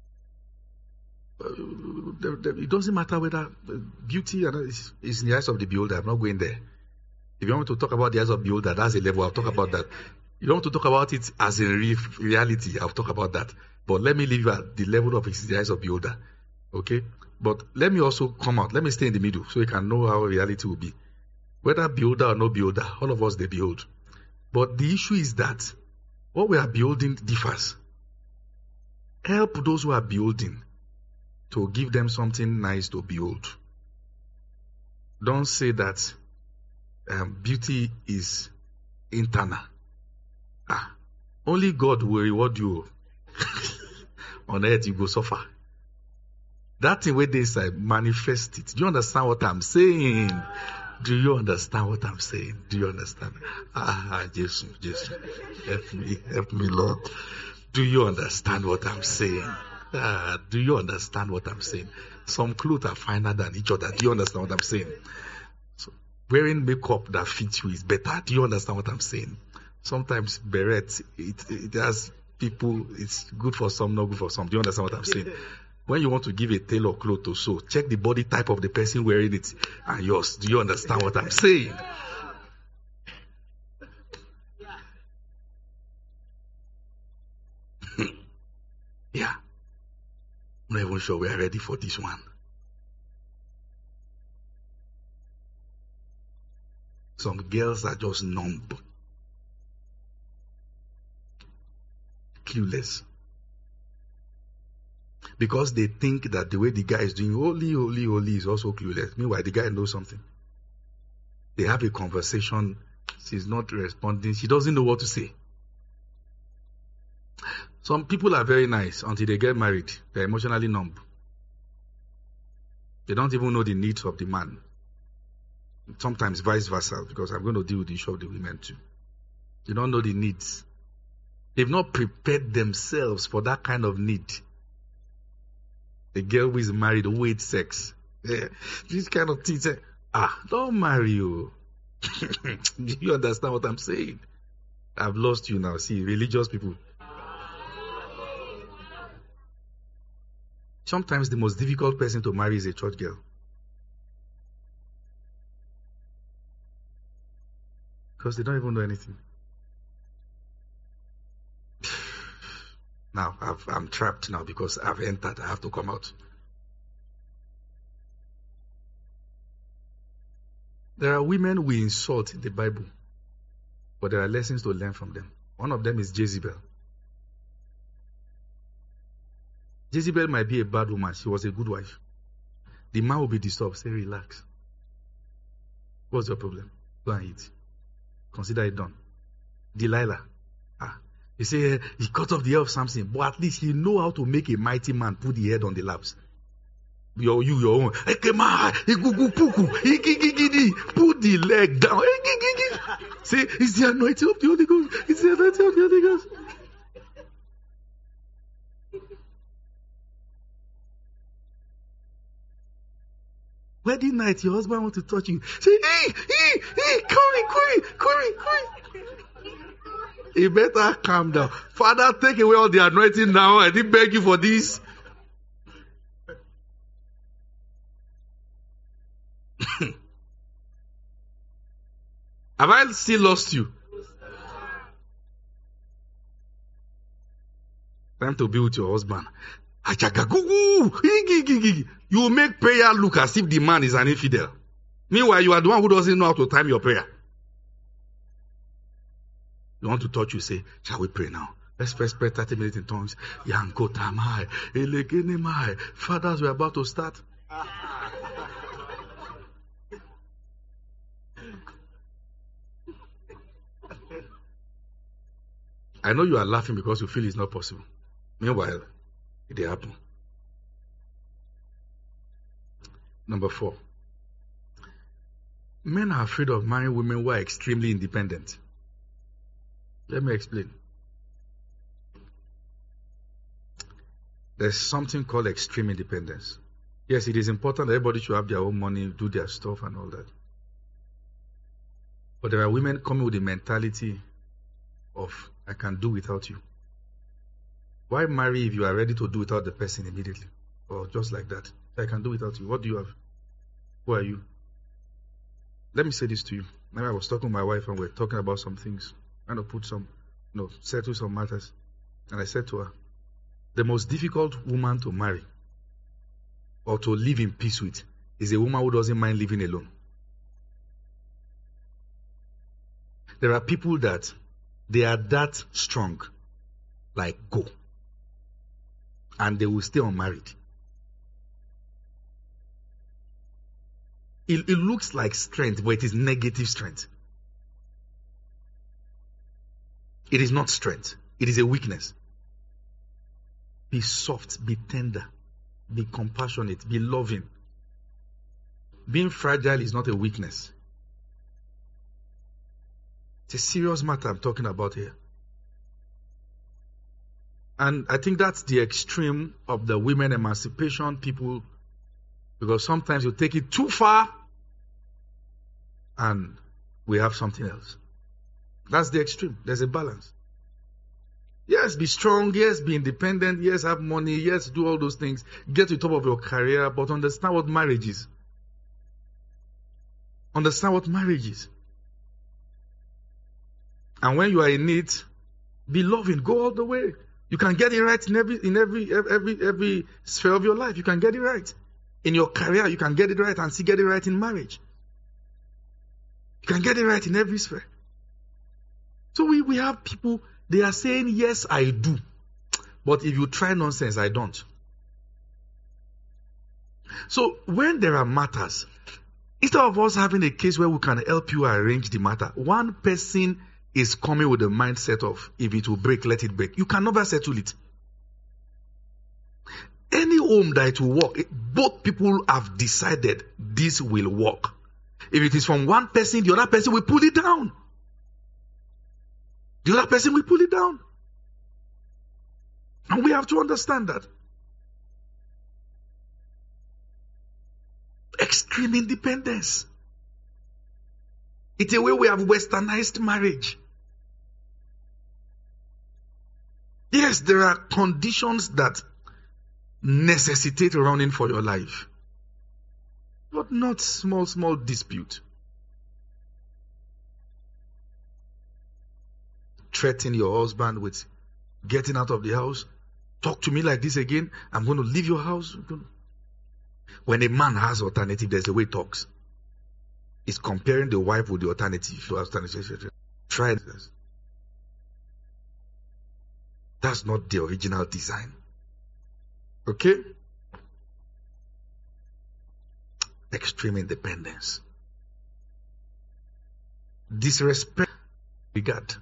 B: Uh, it doesn't matter whether beauty is, is in the eyes of the beholder. I'm not going there. If you want to talk about the eyes of the beholder, that's a level. I'll talk about that. You don't want to talk about it as a re- reality. I'll talk about that. But let me leave you at the level of the eyes of the beholder. Okay? But let me also come out. Let me stay in the middle so you can know how reality will be. Whether beholder or no beholder, all of us, they behold. But the issue is that what we are beholding differs. Help those who are beholding to give them something nice to behold. Don't say that um, beauty is internal. Ah, only God will reward you. On earth you go suffer. That thing where they say manifest it. Do you understand what I'm saying? Do you understand what I'm saying? Do you understand? Ah, Jesus, Jesus, help me, help me, Lord. Do you understand what I'm saying? Ah, do you understand what I'm saying? Some clothes are finer than each other. Do you understand what I'm saying? So, wearing makeup that fits you is better. Do you understand what I'm saying? Sometimes beret, it, it has people, it's good for some, not good for some. Do you understand what I'm saying? When you want to give a tailor cloth to sew, check the body type of the person wearing it and yours. Do you understand what I'm saying? Yeah. I'm not even sure we are ready for this one. Some girls are just numb. Clueless. Because they think that the way the guy is doing holy, holy, holy is also clueless. Meanwhile, the guy knows something. They have a conversation. She's not responding. She doesn't know what to say. Some people are very nice until they get married. They're emotionally numb. They don't even know the needs of the man. Sometimes vice versa, because I'm going to deal with the issue of the women too. They don't know the needs. They've not prepared themselves for that kind of need. The girl who is married, who hates sex. Yeah. This kind of thing. Ah, don't marry you. Do you understand what I'm saying? I've lost you now. See, religious people. Sometimes the most difficult person to marry is a church girl. Because they don't even know anything. Now, I've, I'm trapped now because I've entered. I have to come out. There are women we insult in the Bible, but there are lessons to learn from them. One of them is Jezebel. Jezebel might be a bad woman. She was a good wife. The man will be disturbed. Say, relax. What's your problem? Go and eat. Consider it done. Delilah. Ah. You say, he cut off the head of Samson, but at least he know how to make a mighty man put the head on the laps. Your, you, your own. Put the leg down. Say, it's the anointing of the Holy Ghost. It's the anointing of the Holy Ghost. Wedding night, your husband wants to touch you. Say, hey, hey, hey, Corey, Corey, Corey, Corey. You better calm down. Father, take away all the anointing now. I didn't beg you for this. Have I still lost you? Time to be with your husband. You make prayer look as if the man is an infidel. Meanwhile, you are the one who doesn't know how to time your prayer. You want to touch, you say, shall we pray now? Let's first pray thirty minutes in tongues. Fathers, we're about to start. I know you are laughing because you feel it's not possible. Meanwhile, it did happen. Number four. Men are afraid of marrying women who are extremely independent. Let me explain. There's something called extreme independence. Yes, it is important that everybody should have their own money, do their stuff and all that. But there are women coming with the mentality of, I can do without you. Why marry if you are ready to do without the person immediately? Or just like that. I can do without you. What do you have? Who are you? Let me say this to you. Now I was talking to my wife and we we're talking about some things. Trying to put some, you know, settle some matters. And I said to her, the most difficult woman to marry or to live in peace with is a woman who doesn't mind living alone. There are people that they are that strong, like go, and they will stay unmarried. It, it looks like strength, but it is negative strength. It is not strength. It is a weakness. Be soft, be tender, be compassionate, be loving. Being fragile is not a weakness. It's a serious matter I'm talking about here. And I think that's the extreme of the women emancipation people, because sometimes you take it too far and we have something else. That's the extreme. There's a balance. Yes, be strong. Yes, be independent. Yes, have money. Yes, do all those things. Get to the top of your career, but understand what marriage is. Understand what marriage is. And when you are in it, be loving. Go all the way. You can get it right in every in every every every sphere of your life. You can get it right. In your career, you can get it right and still get it right in marriage. You can get it right in every sphere. So we, we have people, they are saying, yes, I do. But if you try nonsense, I don't. So when there are matters, instead of us having a case where we can help you arrange the matter, one person is coming with the mindset of, if it will break, let it break. You can never settle it. Any home that it will work, both people have decided this will work. If it is from one person, the other person will pull it down. The other person will pull it down. And we have to understand that. Extreme independence. It's a way we have westernized marriage. Yes, there are conditions that necessitate running for your life, but not small, small dispute. Threaten your husband with getting out of the house. Talk to me like this again. I'm going to leave your house. When a man has alternative, there's a way he talks. He's comparing the wife with the alternative. Try this. That's not the original design. Okay? Extreme independence. Disrespect, regard.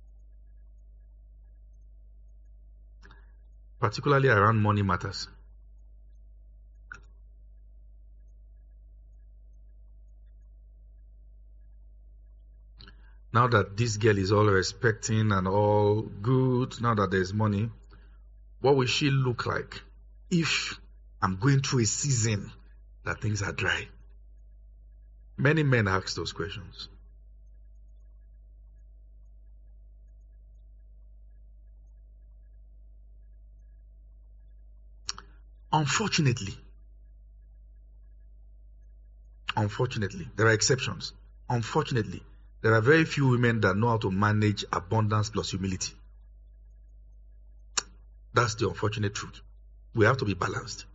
B: Particularly around money matters. Now that this girl is all respecting and all good, now that there's money, what will she look like if I'm going through a season that things are dry? Many men ask those questions. Unfortunately, unfortunately, there are exceptions. Unfortunately, there are very few women that know how to manage abundance plus humility. That's the unfortunate truth. We have to be balanced.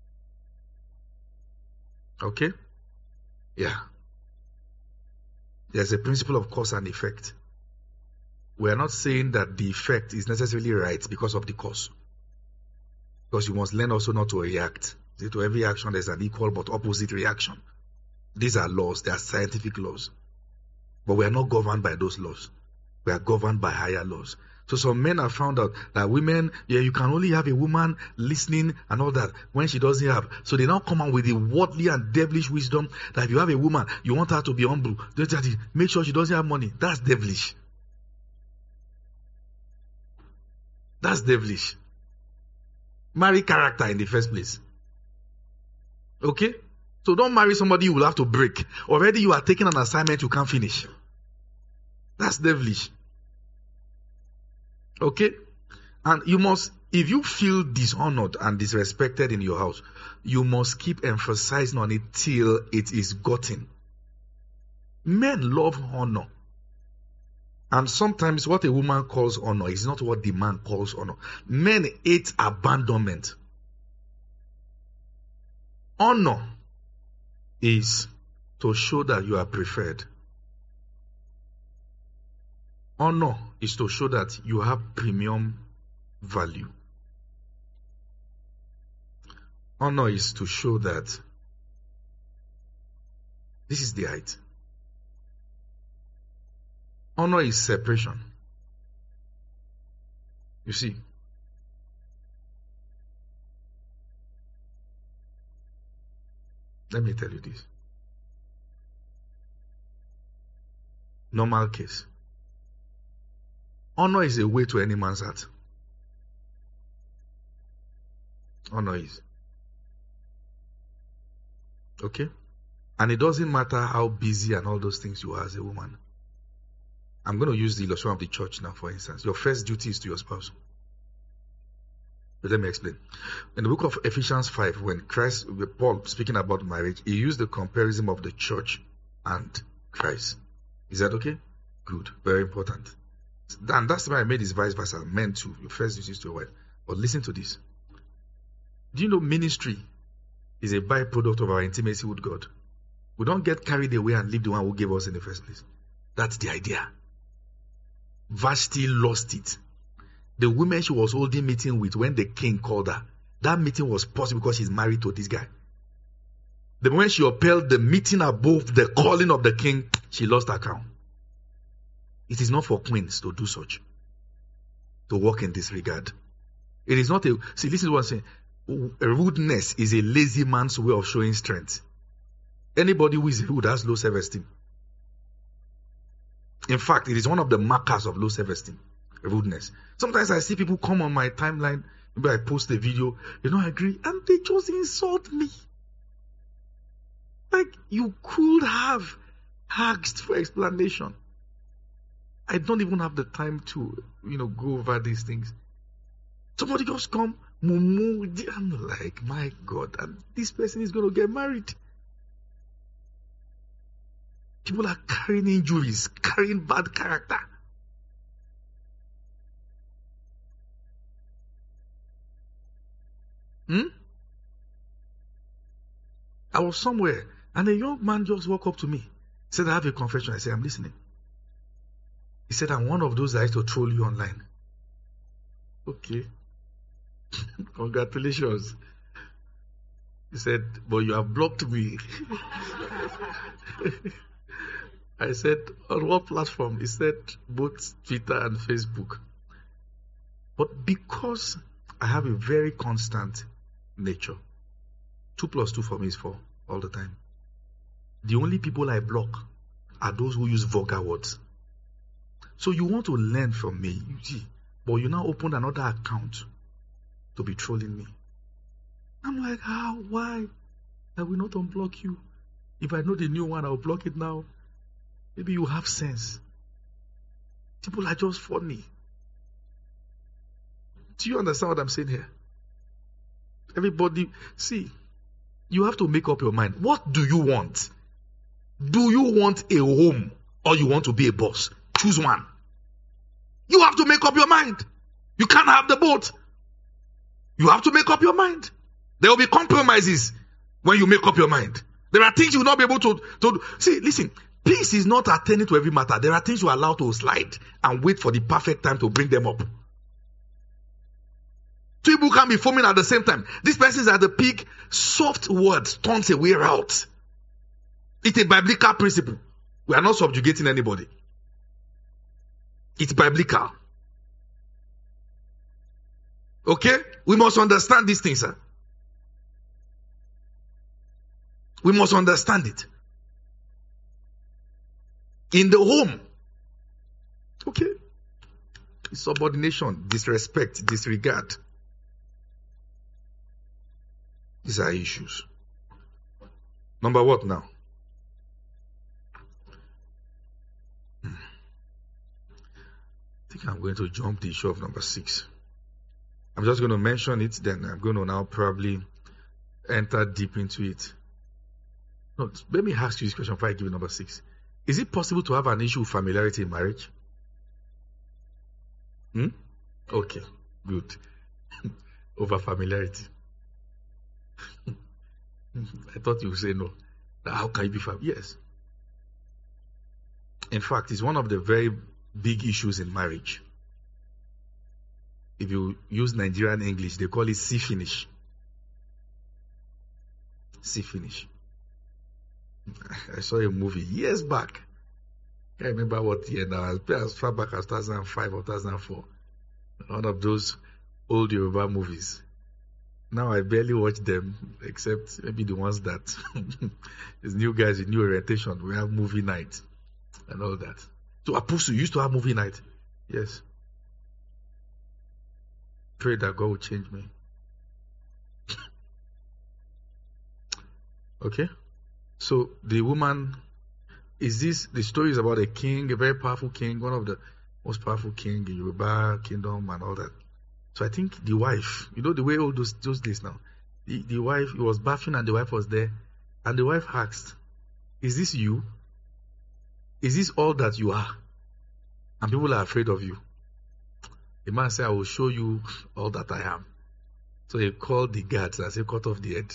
B: Okay? Yeah. There's a principle of cause and effect. We are not saying that the effect is necessarily right because of the cause. Because you must learn also not to react. See, to every action, there's an equal but opposite reaction. These are laws. They are scientific laws. But we are not governed by those laws. We are governed by higher laws. So some men have found out that women, yeah, you can only have a woman listening and all that when she doesn't have. So they now come out with the worldly and devilish wisdom that if you have a woman, you want her to be humble. Make sure she doesn't have money. That's devilish. That's devilish. Marry character in the first place. Okay? So don't marry somebody you will have to break. Already you are taking an assignment you can't finish. That's devilish. Okay? And you must, if you feel dishonored and disrespected in your house, you must keep emphasizing on it till it is gotten. Men love honor. And sometimes what a woman calls honor is not what the man calls honor. Men hate abandonment. Honor is to show that you are preferred. Honor is to show that you have premium value. Honor is to show that this is the height. Honor is separation. You see, let me tell you this. Normal case. Honor is a way to any man's heart. Honor is. Okay? And it doesn't matter how busy and all those things you are as a woman. I'm going to use the illustration of the church now, for instance. Your first duty is to your spouse. But let me explain. In the book of Ephesians five, when Christ, Paul speaking about marriage, he used the comparison of the church and Christ. Is that okay? Good. Very important. And that's why I made this vice versa. Men too. Your first duty is to your wife. But listen to this. Do you know ministry is a byproduct of our intimacy with God? We don't get carried away and leave the one who gave us in the first place. That's the idea. Vashti lost it. The woman she was holding meeting with when the king called her, that meeting was possible because she's married to this guy. The moment she upheld the meeting above the calling of the king, she lost her crown. It is not for queens to do such, to walk in this regard. It is not a, see, listen to what I'm saying. Rudeness is a lazy man's way of showing strength. Anybody who is rude has low self-esteem. In fact, it is one of the markers of low self-esteem. Rudeness. Sometimes I see people come on my timeline, maybe I post a video, you know, I agree, and they just insult me. Like, you could have asked for explanation. I don't even have the time to, you know, go over these things. Somebody just come, mumu, I'm like, my God, and this person is going to get married. People are carrying injuries, carrying bad character. Hmm? I was somewhere and a young man just walked up to me. He said, I have a confession. I said, I'm listening. He said, I'm one of those that used to troll you online. Okay. Congratulations. He said, but you have blocked me. I said, on what platform? He said, both Twitter and Facebook. But because I have a very constant nature, two plus two for me is four all the time. The only people I block are those who use vulgar words. So you want to learn from me, you see, but you now open another account to be trolling me. I'm like, how? Why? I will not unblock you. If I know the new one, I'll block it now. Maybe you have sense. People are just funny. Do you understand what I'm saying here? Everybody, see, you have to make up your mind. What do you want? Do you want a home or you want to be a boss? Choose one. You have to make up your mind. You can't have the both. You have to make up your mind. There will be compromises when you make up your mind. There are things you will not be able to, to see, listen, peace is not attending to every matter. There are things you are allowed to slide and wait for the perfect time to bring them up. Two people can be foaming at the same time. This person is at the peak. Soft words turns away route. It's a biblical principle. We are not subjugating anybody. It's biblical. Okay? We must understand these things, sir. We must understand it. In the home. Okay? Subordination, disrespect, disregard. These are issues. Number what now? Hmm. I think I'm going to jump the issue of number six. I'm just going to mention it, then I'm going to now probably enter deep into it. No, let me ask you this question before I give you number six. Is it possible to have an issue with familiarity in marriage? Hmm? Okay, good. Over familiarity. I thought you would say no. How can you be familiar? Yes. In fact, it's one of the very big issues in marriage. If you use Nigerian English, they call it see finish. See finish. I saw a movie years back. I can't remember what year now. As far back as two thousand five or two thousand four. One of those old Yoruba movies. Now I barely watch them, except maybe the ones that these new guys with new orientation. We have movie night and all that. So Apostle used to have movie night. Yes. pray that God will change me. Okay? So the woman, is this, the story is about a king, a very powerful king, one of the most powerful king in Yoruba kingdom and all that. So I think the wife, you know the way all those, those days now, the, the wife, he was bathing and the wife was there, and the wife asked, is this you? Is this all that you are? And people are afraid of you. The man said, I will show you all that I am. So he called the guards and said, cut off the head.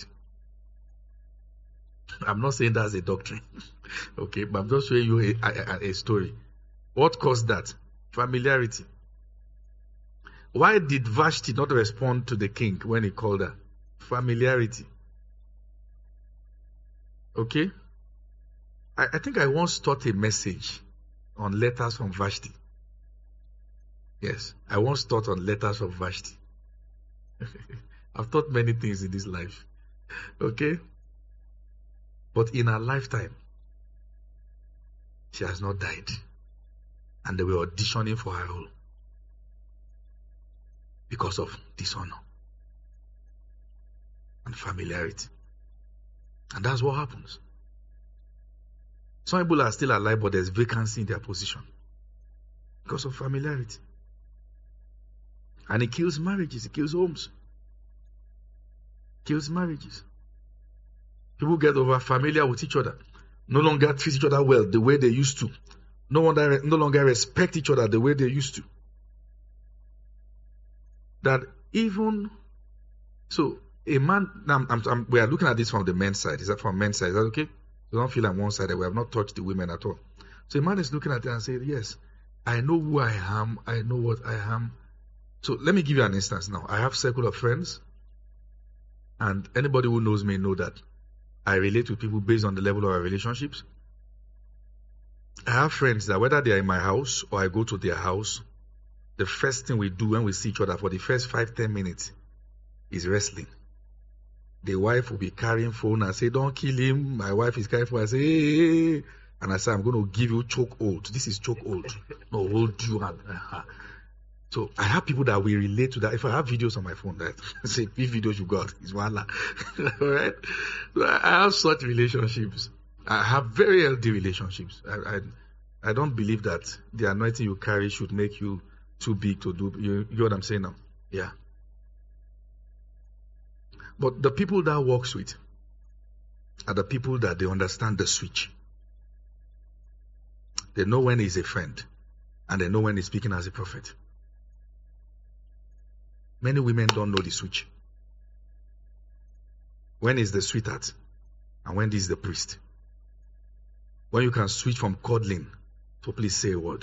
B: I'm not saying that's a doctrine. Okay, but I'm just showing you a, a, a story. What caused that? Familiarity. Why did Vashti not respond to the king when he called her? Familiarity. Okay? I, I think I once taught a message on letters from Vashti. Yes, I once taught on letters from Vashti. I've taught many things in this life. Okay? But in her lifetime, she has not died. And they were auditioning for her role because of dishonor and familiarity. And that's what happens. Some people are still alive, but there's vacancy in their position because of familiarity. And it kills marriages, it kills homes, kills marriages. People get over familiar with each other, no longer treat each other well the way they used to, no longer, no longer respect each other the way they used to. That even, so a man, I'm, I'm, I'm, we are looking at this from the men's side. Is that from men's side? Is that okay? So don't feel I'm one-sided. We have not touched the women at all. So a man is looking at it and saying, yes, I know who I am. I know what I am. So let me give you an instance now. I have a circle of friends, and anybody who knows me know that I relate to people based on the level of our relationships. I have friends that whether they are in my house or I go to their house, the first thing we do when we see each other for the first five, ten minutes is wrestling. The wife will be carrying phone and say, don't kill him. My wife is carrying phone and say, hey, hey, hey. And I say, I'm going to give you choke hold. This is choke hold. No, hold you. And, uh, so I have people that will relate to that. If I have videos on my phone that say, which videos you got? It's one. All right? So I have such relationships. I have very healthy relationships. I, I, I don't believe that the anointing you carry should make you too big to do. You, you know what I'm saying now? Yeah. But the people that works with are the people that they understand the switch. They know when he's a friend, and they know when he's speaking as a prophet. Many women don't know the switch. When is the sweetheart, and when is the priest? When you can switch from cuddling to please say a word.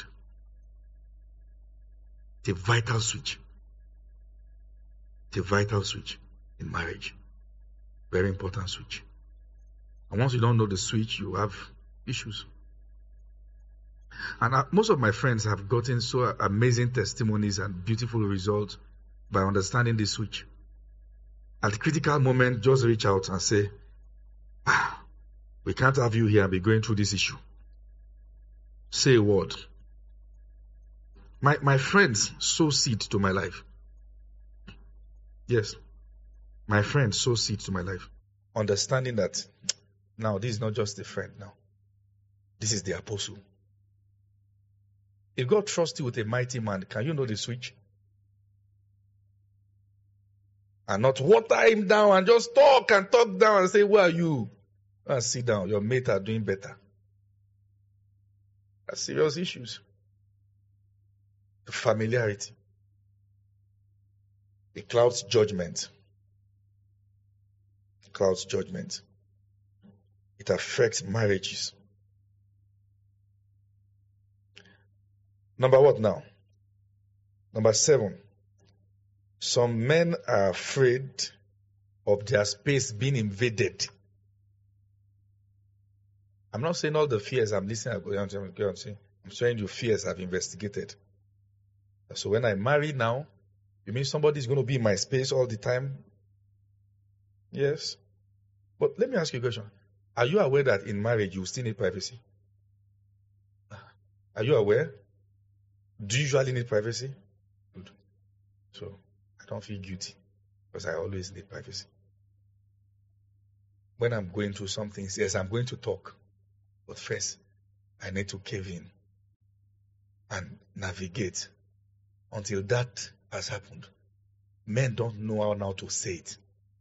B: It's a vital switch. It's a vital switch in marriage. Very important switch. And once you don't know the switch, you have issues. And uh, most of my friends have gotten so amazing testimonies and beautiful results by understanding this switch. At the critical moment, just reach out and say, ah, we can't have you here and be going through this issue. Say a word. My, my friends sow seed to my life. Yes. My friends sow seed to my life. Understanding that now this is not just a friend now. This is the apostle. If God trusts you with a mighty man, can you know the switch? And not water him down and just talk and talk down and say, where are you? And sit down. Your mates are doing better. That's serious issues. The familiarity. It clouds judgment. It clouds judgment. It affects marriages. Number what now? Number seven. Some men are afraid of their space being invaded. I'm not saying all the fears I'm listening to. I'm saying, I'm showing you fears I've investigated. So when I marry now, you mean somebody's going to be in my space all the time? Yes. But let me ask you a question. Are you aware that in marriage you still need privacy? Are you aware? Do you usually need privacy? Good. So I don't feel guilty because I always need privacy. When I'm going through something, yes, I'm going to talk. But first, I need to cave in and navigate until that has happened. Men don't know how now to say it.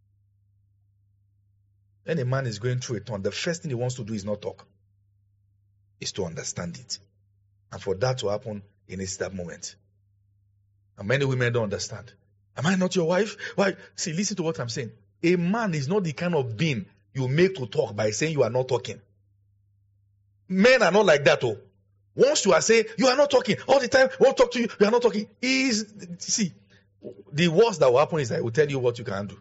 B: When a man is going through a turn, the first thing he wants to do is not talk. Is to understand it. And for that to happen, he needs that moment. And many women don't understand. Am I not your wife? Why? See, listen to what I'm saying. A man is not the kind of being you make to talk by saying you are not talking. Men are not like that. Oh, once you are saying you are not talking all the time, won't talk to you, you are not talking. Is see, the worst that will happen is I will tell you what you can do.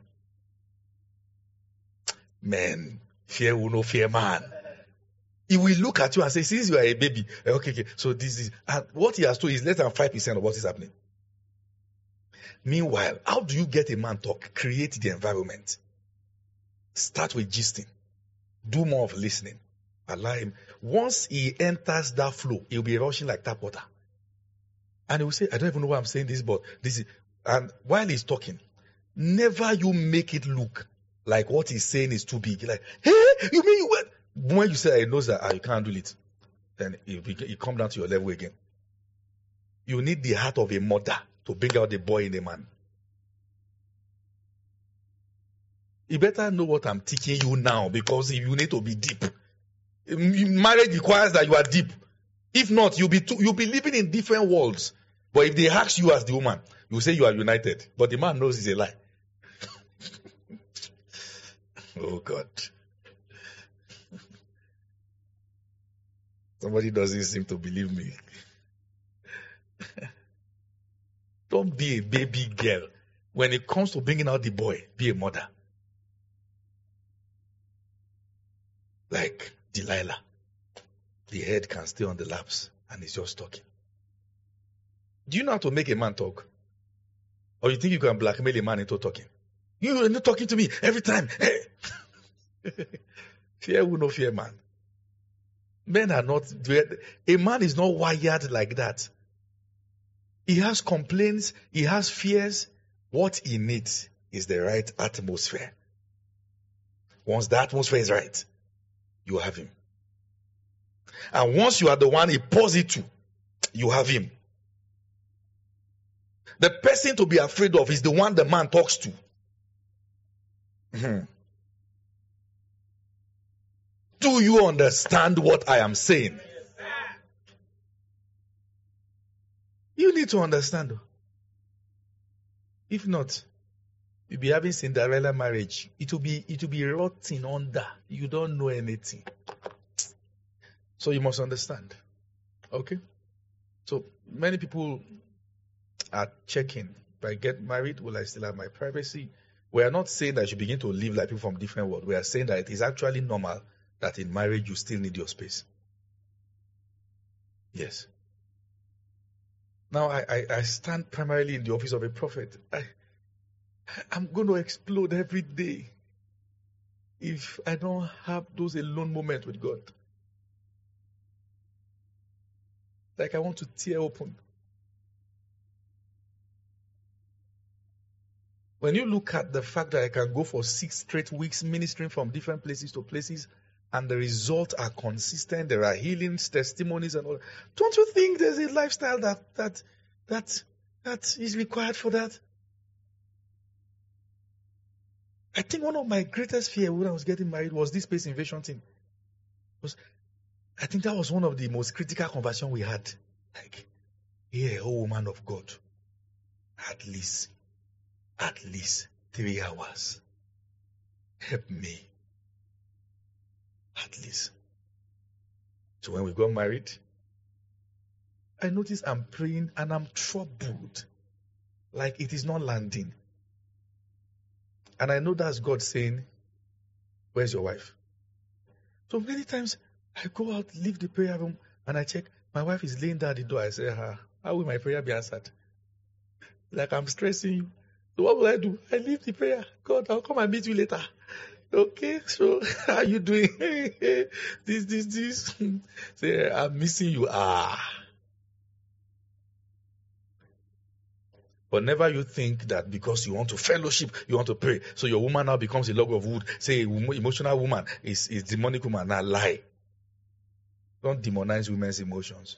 B: Men, fear will no fear man. He will look at you and say, since you are a baby, okay, okay, so this is, and what he has told is less than five percent of what is happening. Meanwhile, how do you get a man talk? Create the environment. Start with gisting. Do more of listening. Allow him. Once he enters that flow, he'll be rushing like tap water. And he will say, I don't even know why I'm saying this, but this is, and while he's talking, never you make it look like what he's saying is too big. Like, hey, you mean you went? When you say, I know that ah, you can't do it, then it will come down to your level again. You need the heart of a mother to bring out the boy in the man. You better know what I'm teaching you now, because you need to be deep. Marriage requires that you are deep. If not, you'll be too, you'll be living in different worlds. But if they ask you as the woman, you say you are united. But the man knows it's a lie. Oh God. Somebody doesn't seem to believe me. Don't be a baby girl. When it comes to bringing out the boy, be a mother. Like Delilah. The head can stay on the laps and he's just talking. Do you know how to make a man talk? Or you think you can blackmail a man into talking? You are not talking to me every time. Hey. Fear will no fear man. Men are not, a man is not wired like that. He has complaints, he has fears. What he needs is the right atmosphere. Once the atmosphere is right, you have him. And once you are the one he pours it to, you have him. The person to be afraid of is the one the man talks to. Mm-hmm. Do you understand what I am saying? You need to understand. If not, you'll be having Cinderella marriage. It will be, it will be rotting under. You don't know anything. So you must understand. Okay? So many people are checking. If I get married, will I still have my privacy? We are not saying that you begin to live like people from different worlds. We are saying that it is actually normal that in marriage you still need your space. Yes. Now I, I, I stand primarily in the office of a prophet. I, I'm going to explode every day if I don't have those alone moments with God. Like I want to tear open. When you look at the fact that I can go for six straight weeks ministering from different places to places, and the results are consistent, there are healings, testimonies, and all. Don't you think there's a lifestyle that that that that is required for that? I think one of my greatest fear when I was getting married was this space invasion thing. Was I think that was one of the most critical conversations we had. Like, yeah, oh woman of God, at least, at least three hours. Help me. At least. So when we got married, I noticed I'm praying and I'm troubled. Like it is not landing. And I know that's God saying, where's your wife? So many times I go out, leave the prayer room, and I check, my wife is laying down at the door. I say, ah, how will my prayer be answered? Like I'm stressing you. So what will I do? I leave the prayer. God, I'll come and meet you later. Okay, so how are you doing? this, this, this. Say, I'm missing you. Ah. But never you think that because you want to fellowship, you want to pray, so your woman now becomes a log of wood. Say emotional woman is, is demonic woman. Now lie. Don't demonize women's emotions.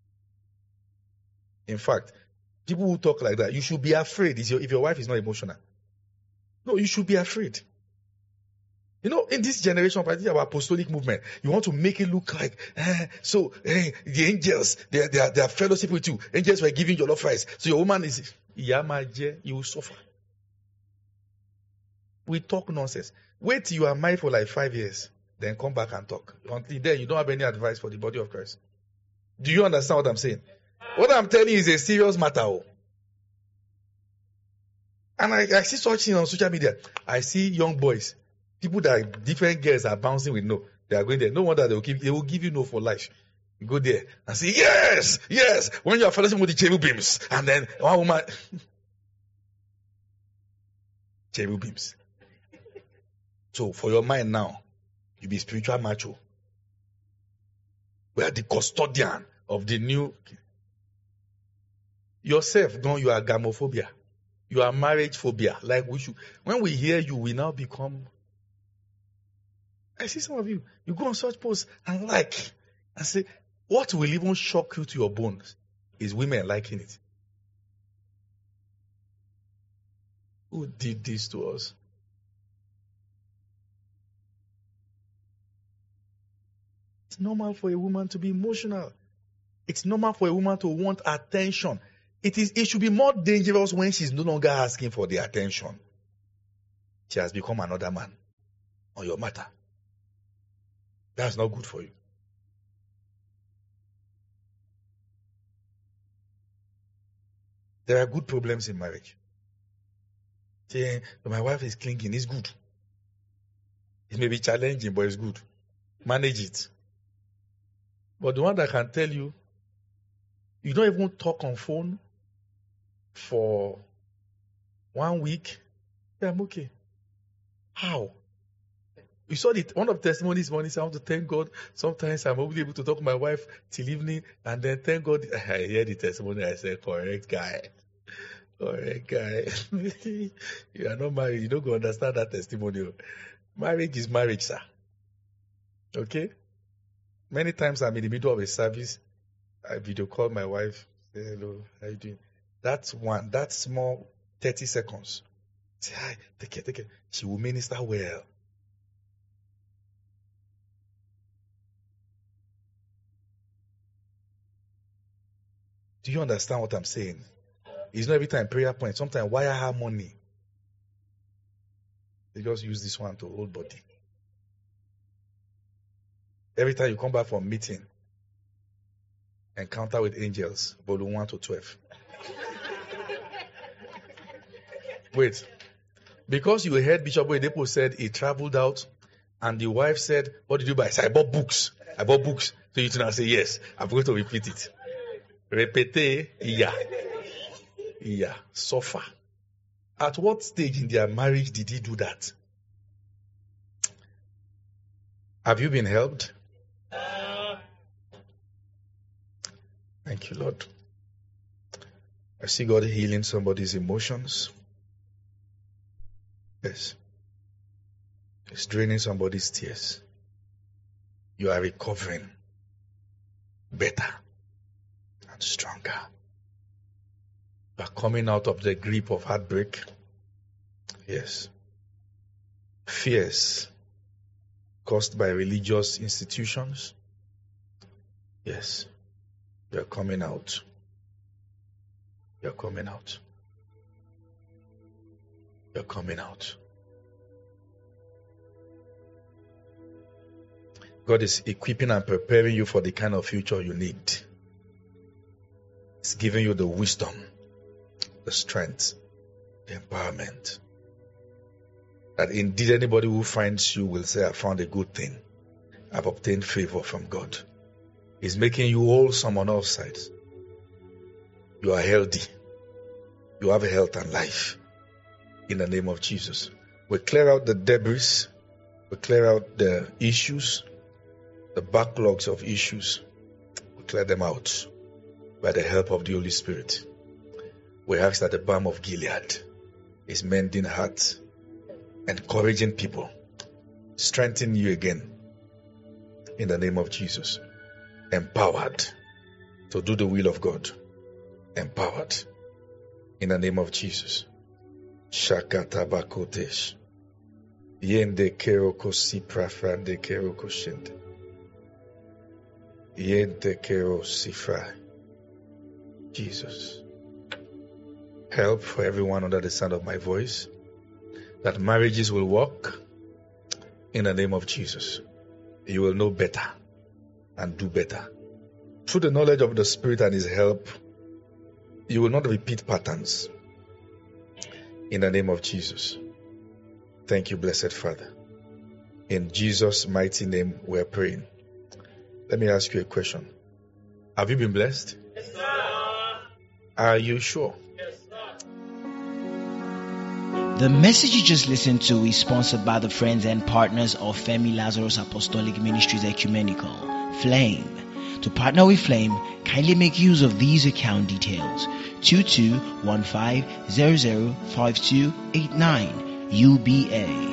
B: In fact, people who talk like that, you should be afraid if your, if your wife is not emotional. No, you should be afraid. You know, in this generation, particularly our apostolic movement, you want to make it look like, eh, so eh, the angels, they are, they, are, they are fellowship with you. Angels were giving your love rights. So your woman is, Yamaje, you will suffer. We talk nonsense. Wait till you are married for like five years, then come back and talk. Until then, you don't have any advice for the body of Christ. Do you understand what I'm saying? What I'm telling you is a serious matter. Oh. And I, I see such things on social media. I see young boys. People that different girls are bouncing with no. They are going there. No wonder they will give, they will give you no for life. You go there and say, yes, yes. When you are fellowship with the cherubims. And then one woman. Cherubims. So for your mind now, you be spiritual macho. We are the custodian of the new. Yourself, don't you are gamophobia. You are marriage phobia. Like we should. When we hear you, we now become. I see some of you, you go on such posts and like, and say, what will even shock you to your bones is women liking it. Who did this to us? It's normal for a woman to be emotional. It's normal for a woman to want attention. It is. It should be more dangerous when she's no longer asking for the attention. She has become another man on your matter. That's not good for you. There are good problems in marriage. Saying, my wife is clinging, it's good. It may be challenging, but it's good. Manage it. But the one that can tell you, you don't even talk on phone for one week, yeah, I'm okay. How? You saw the, one of the testimonies morning, I want to thank God. Sometimes I'm only able to talk to my wife till evening, and then thank God. I hear the testimony, I said, correct guy. Correct guy. You are not married, you don't go understand that testimony. Marriage is marriage, sir. Okay? Many times I'm in the middle of a service, I video call my wife, say, hello, how you doing? That's one, that small thirty seconds. Say, hi, take care, take care. She will minister well. Do you understand what I'm saying? It's not every time prayer point. Sometimes wire her money. They just use this one to hold body. Every time you come back from meeting, Encounter with Angels, volume one to twelve. Wait. Because you heard Bishop Oyedepo said he traveled out, and the wife said, what did you buy? I said, I bought books. I bought books. So you now say, yes. I'm going to repeat it. Repete, yeah. Yeah. Suffer. At what stage in their marriage did he do that? Have you been helped? Thank you, Lord. I see God healing somebody's emotions. Yes. It's draining somebody's tears. You are recovering better and stronger. You are coming out of the grip of heartbreak. Yes. Fears caused by religious institutions. Yes. You are coming out. You are coming out. You are coming out. God is equipping and preparing you for the kind of future you need. He's giving you the wisdom, the strength, the empowerment. That indeed anybody who finds you will say, I found a good thing. I've obtained favor from God. He's making you wholesome on all sides. You are healthy. You have health and life. In the name of Jesus. We clear out the debris. We clear out the issues, the backlogs of issues. We clear them out by the help of the Holy Spirit. We ask that the balm of Gilead is mending hearts, encouraging people, strengthening you again in the name of Jesus. Empowered to do the will of God. Empowered in the name of Jesus. Shakata bakotesh. Yende keroko si prafrande keroko shende. Yende kero sifra. Jesus. Help for everyone under the sound of my voice, that marriages will work in the name of Jesus. You will know better and do better. Through the knowledge of the Spirit and His help, you will not repeat patterns. In the name of Jesus. Thank you, blessed Father. In Jesus' mighty name we are praying. Let me ask you a question. Have you been blessed?
C: Yes, sir.
B: Are you sure?
C: Yes, sir.
A: The message you just listened to is sponsored by the friends and partners of Femi Lazarus Apostolic Ministries Ecumenical, Flame. To partner with Flame, kindly make use of these account details: two two one five zero zero five two eight nine U B A.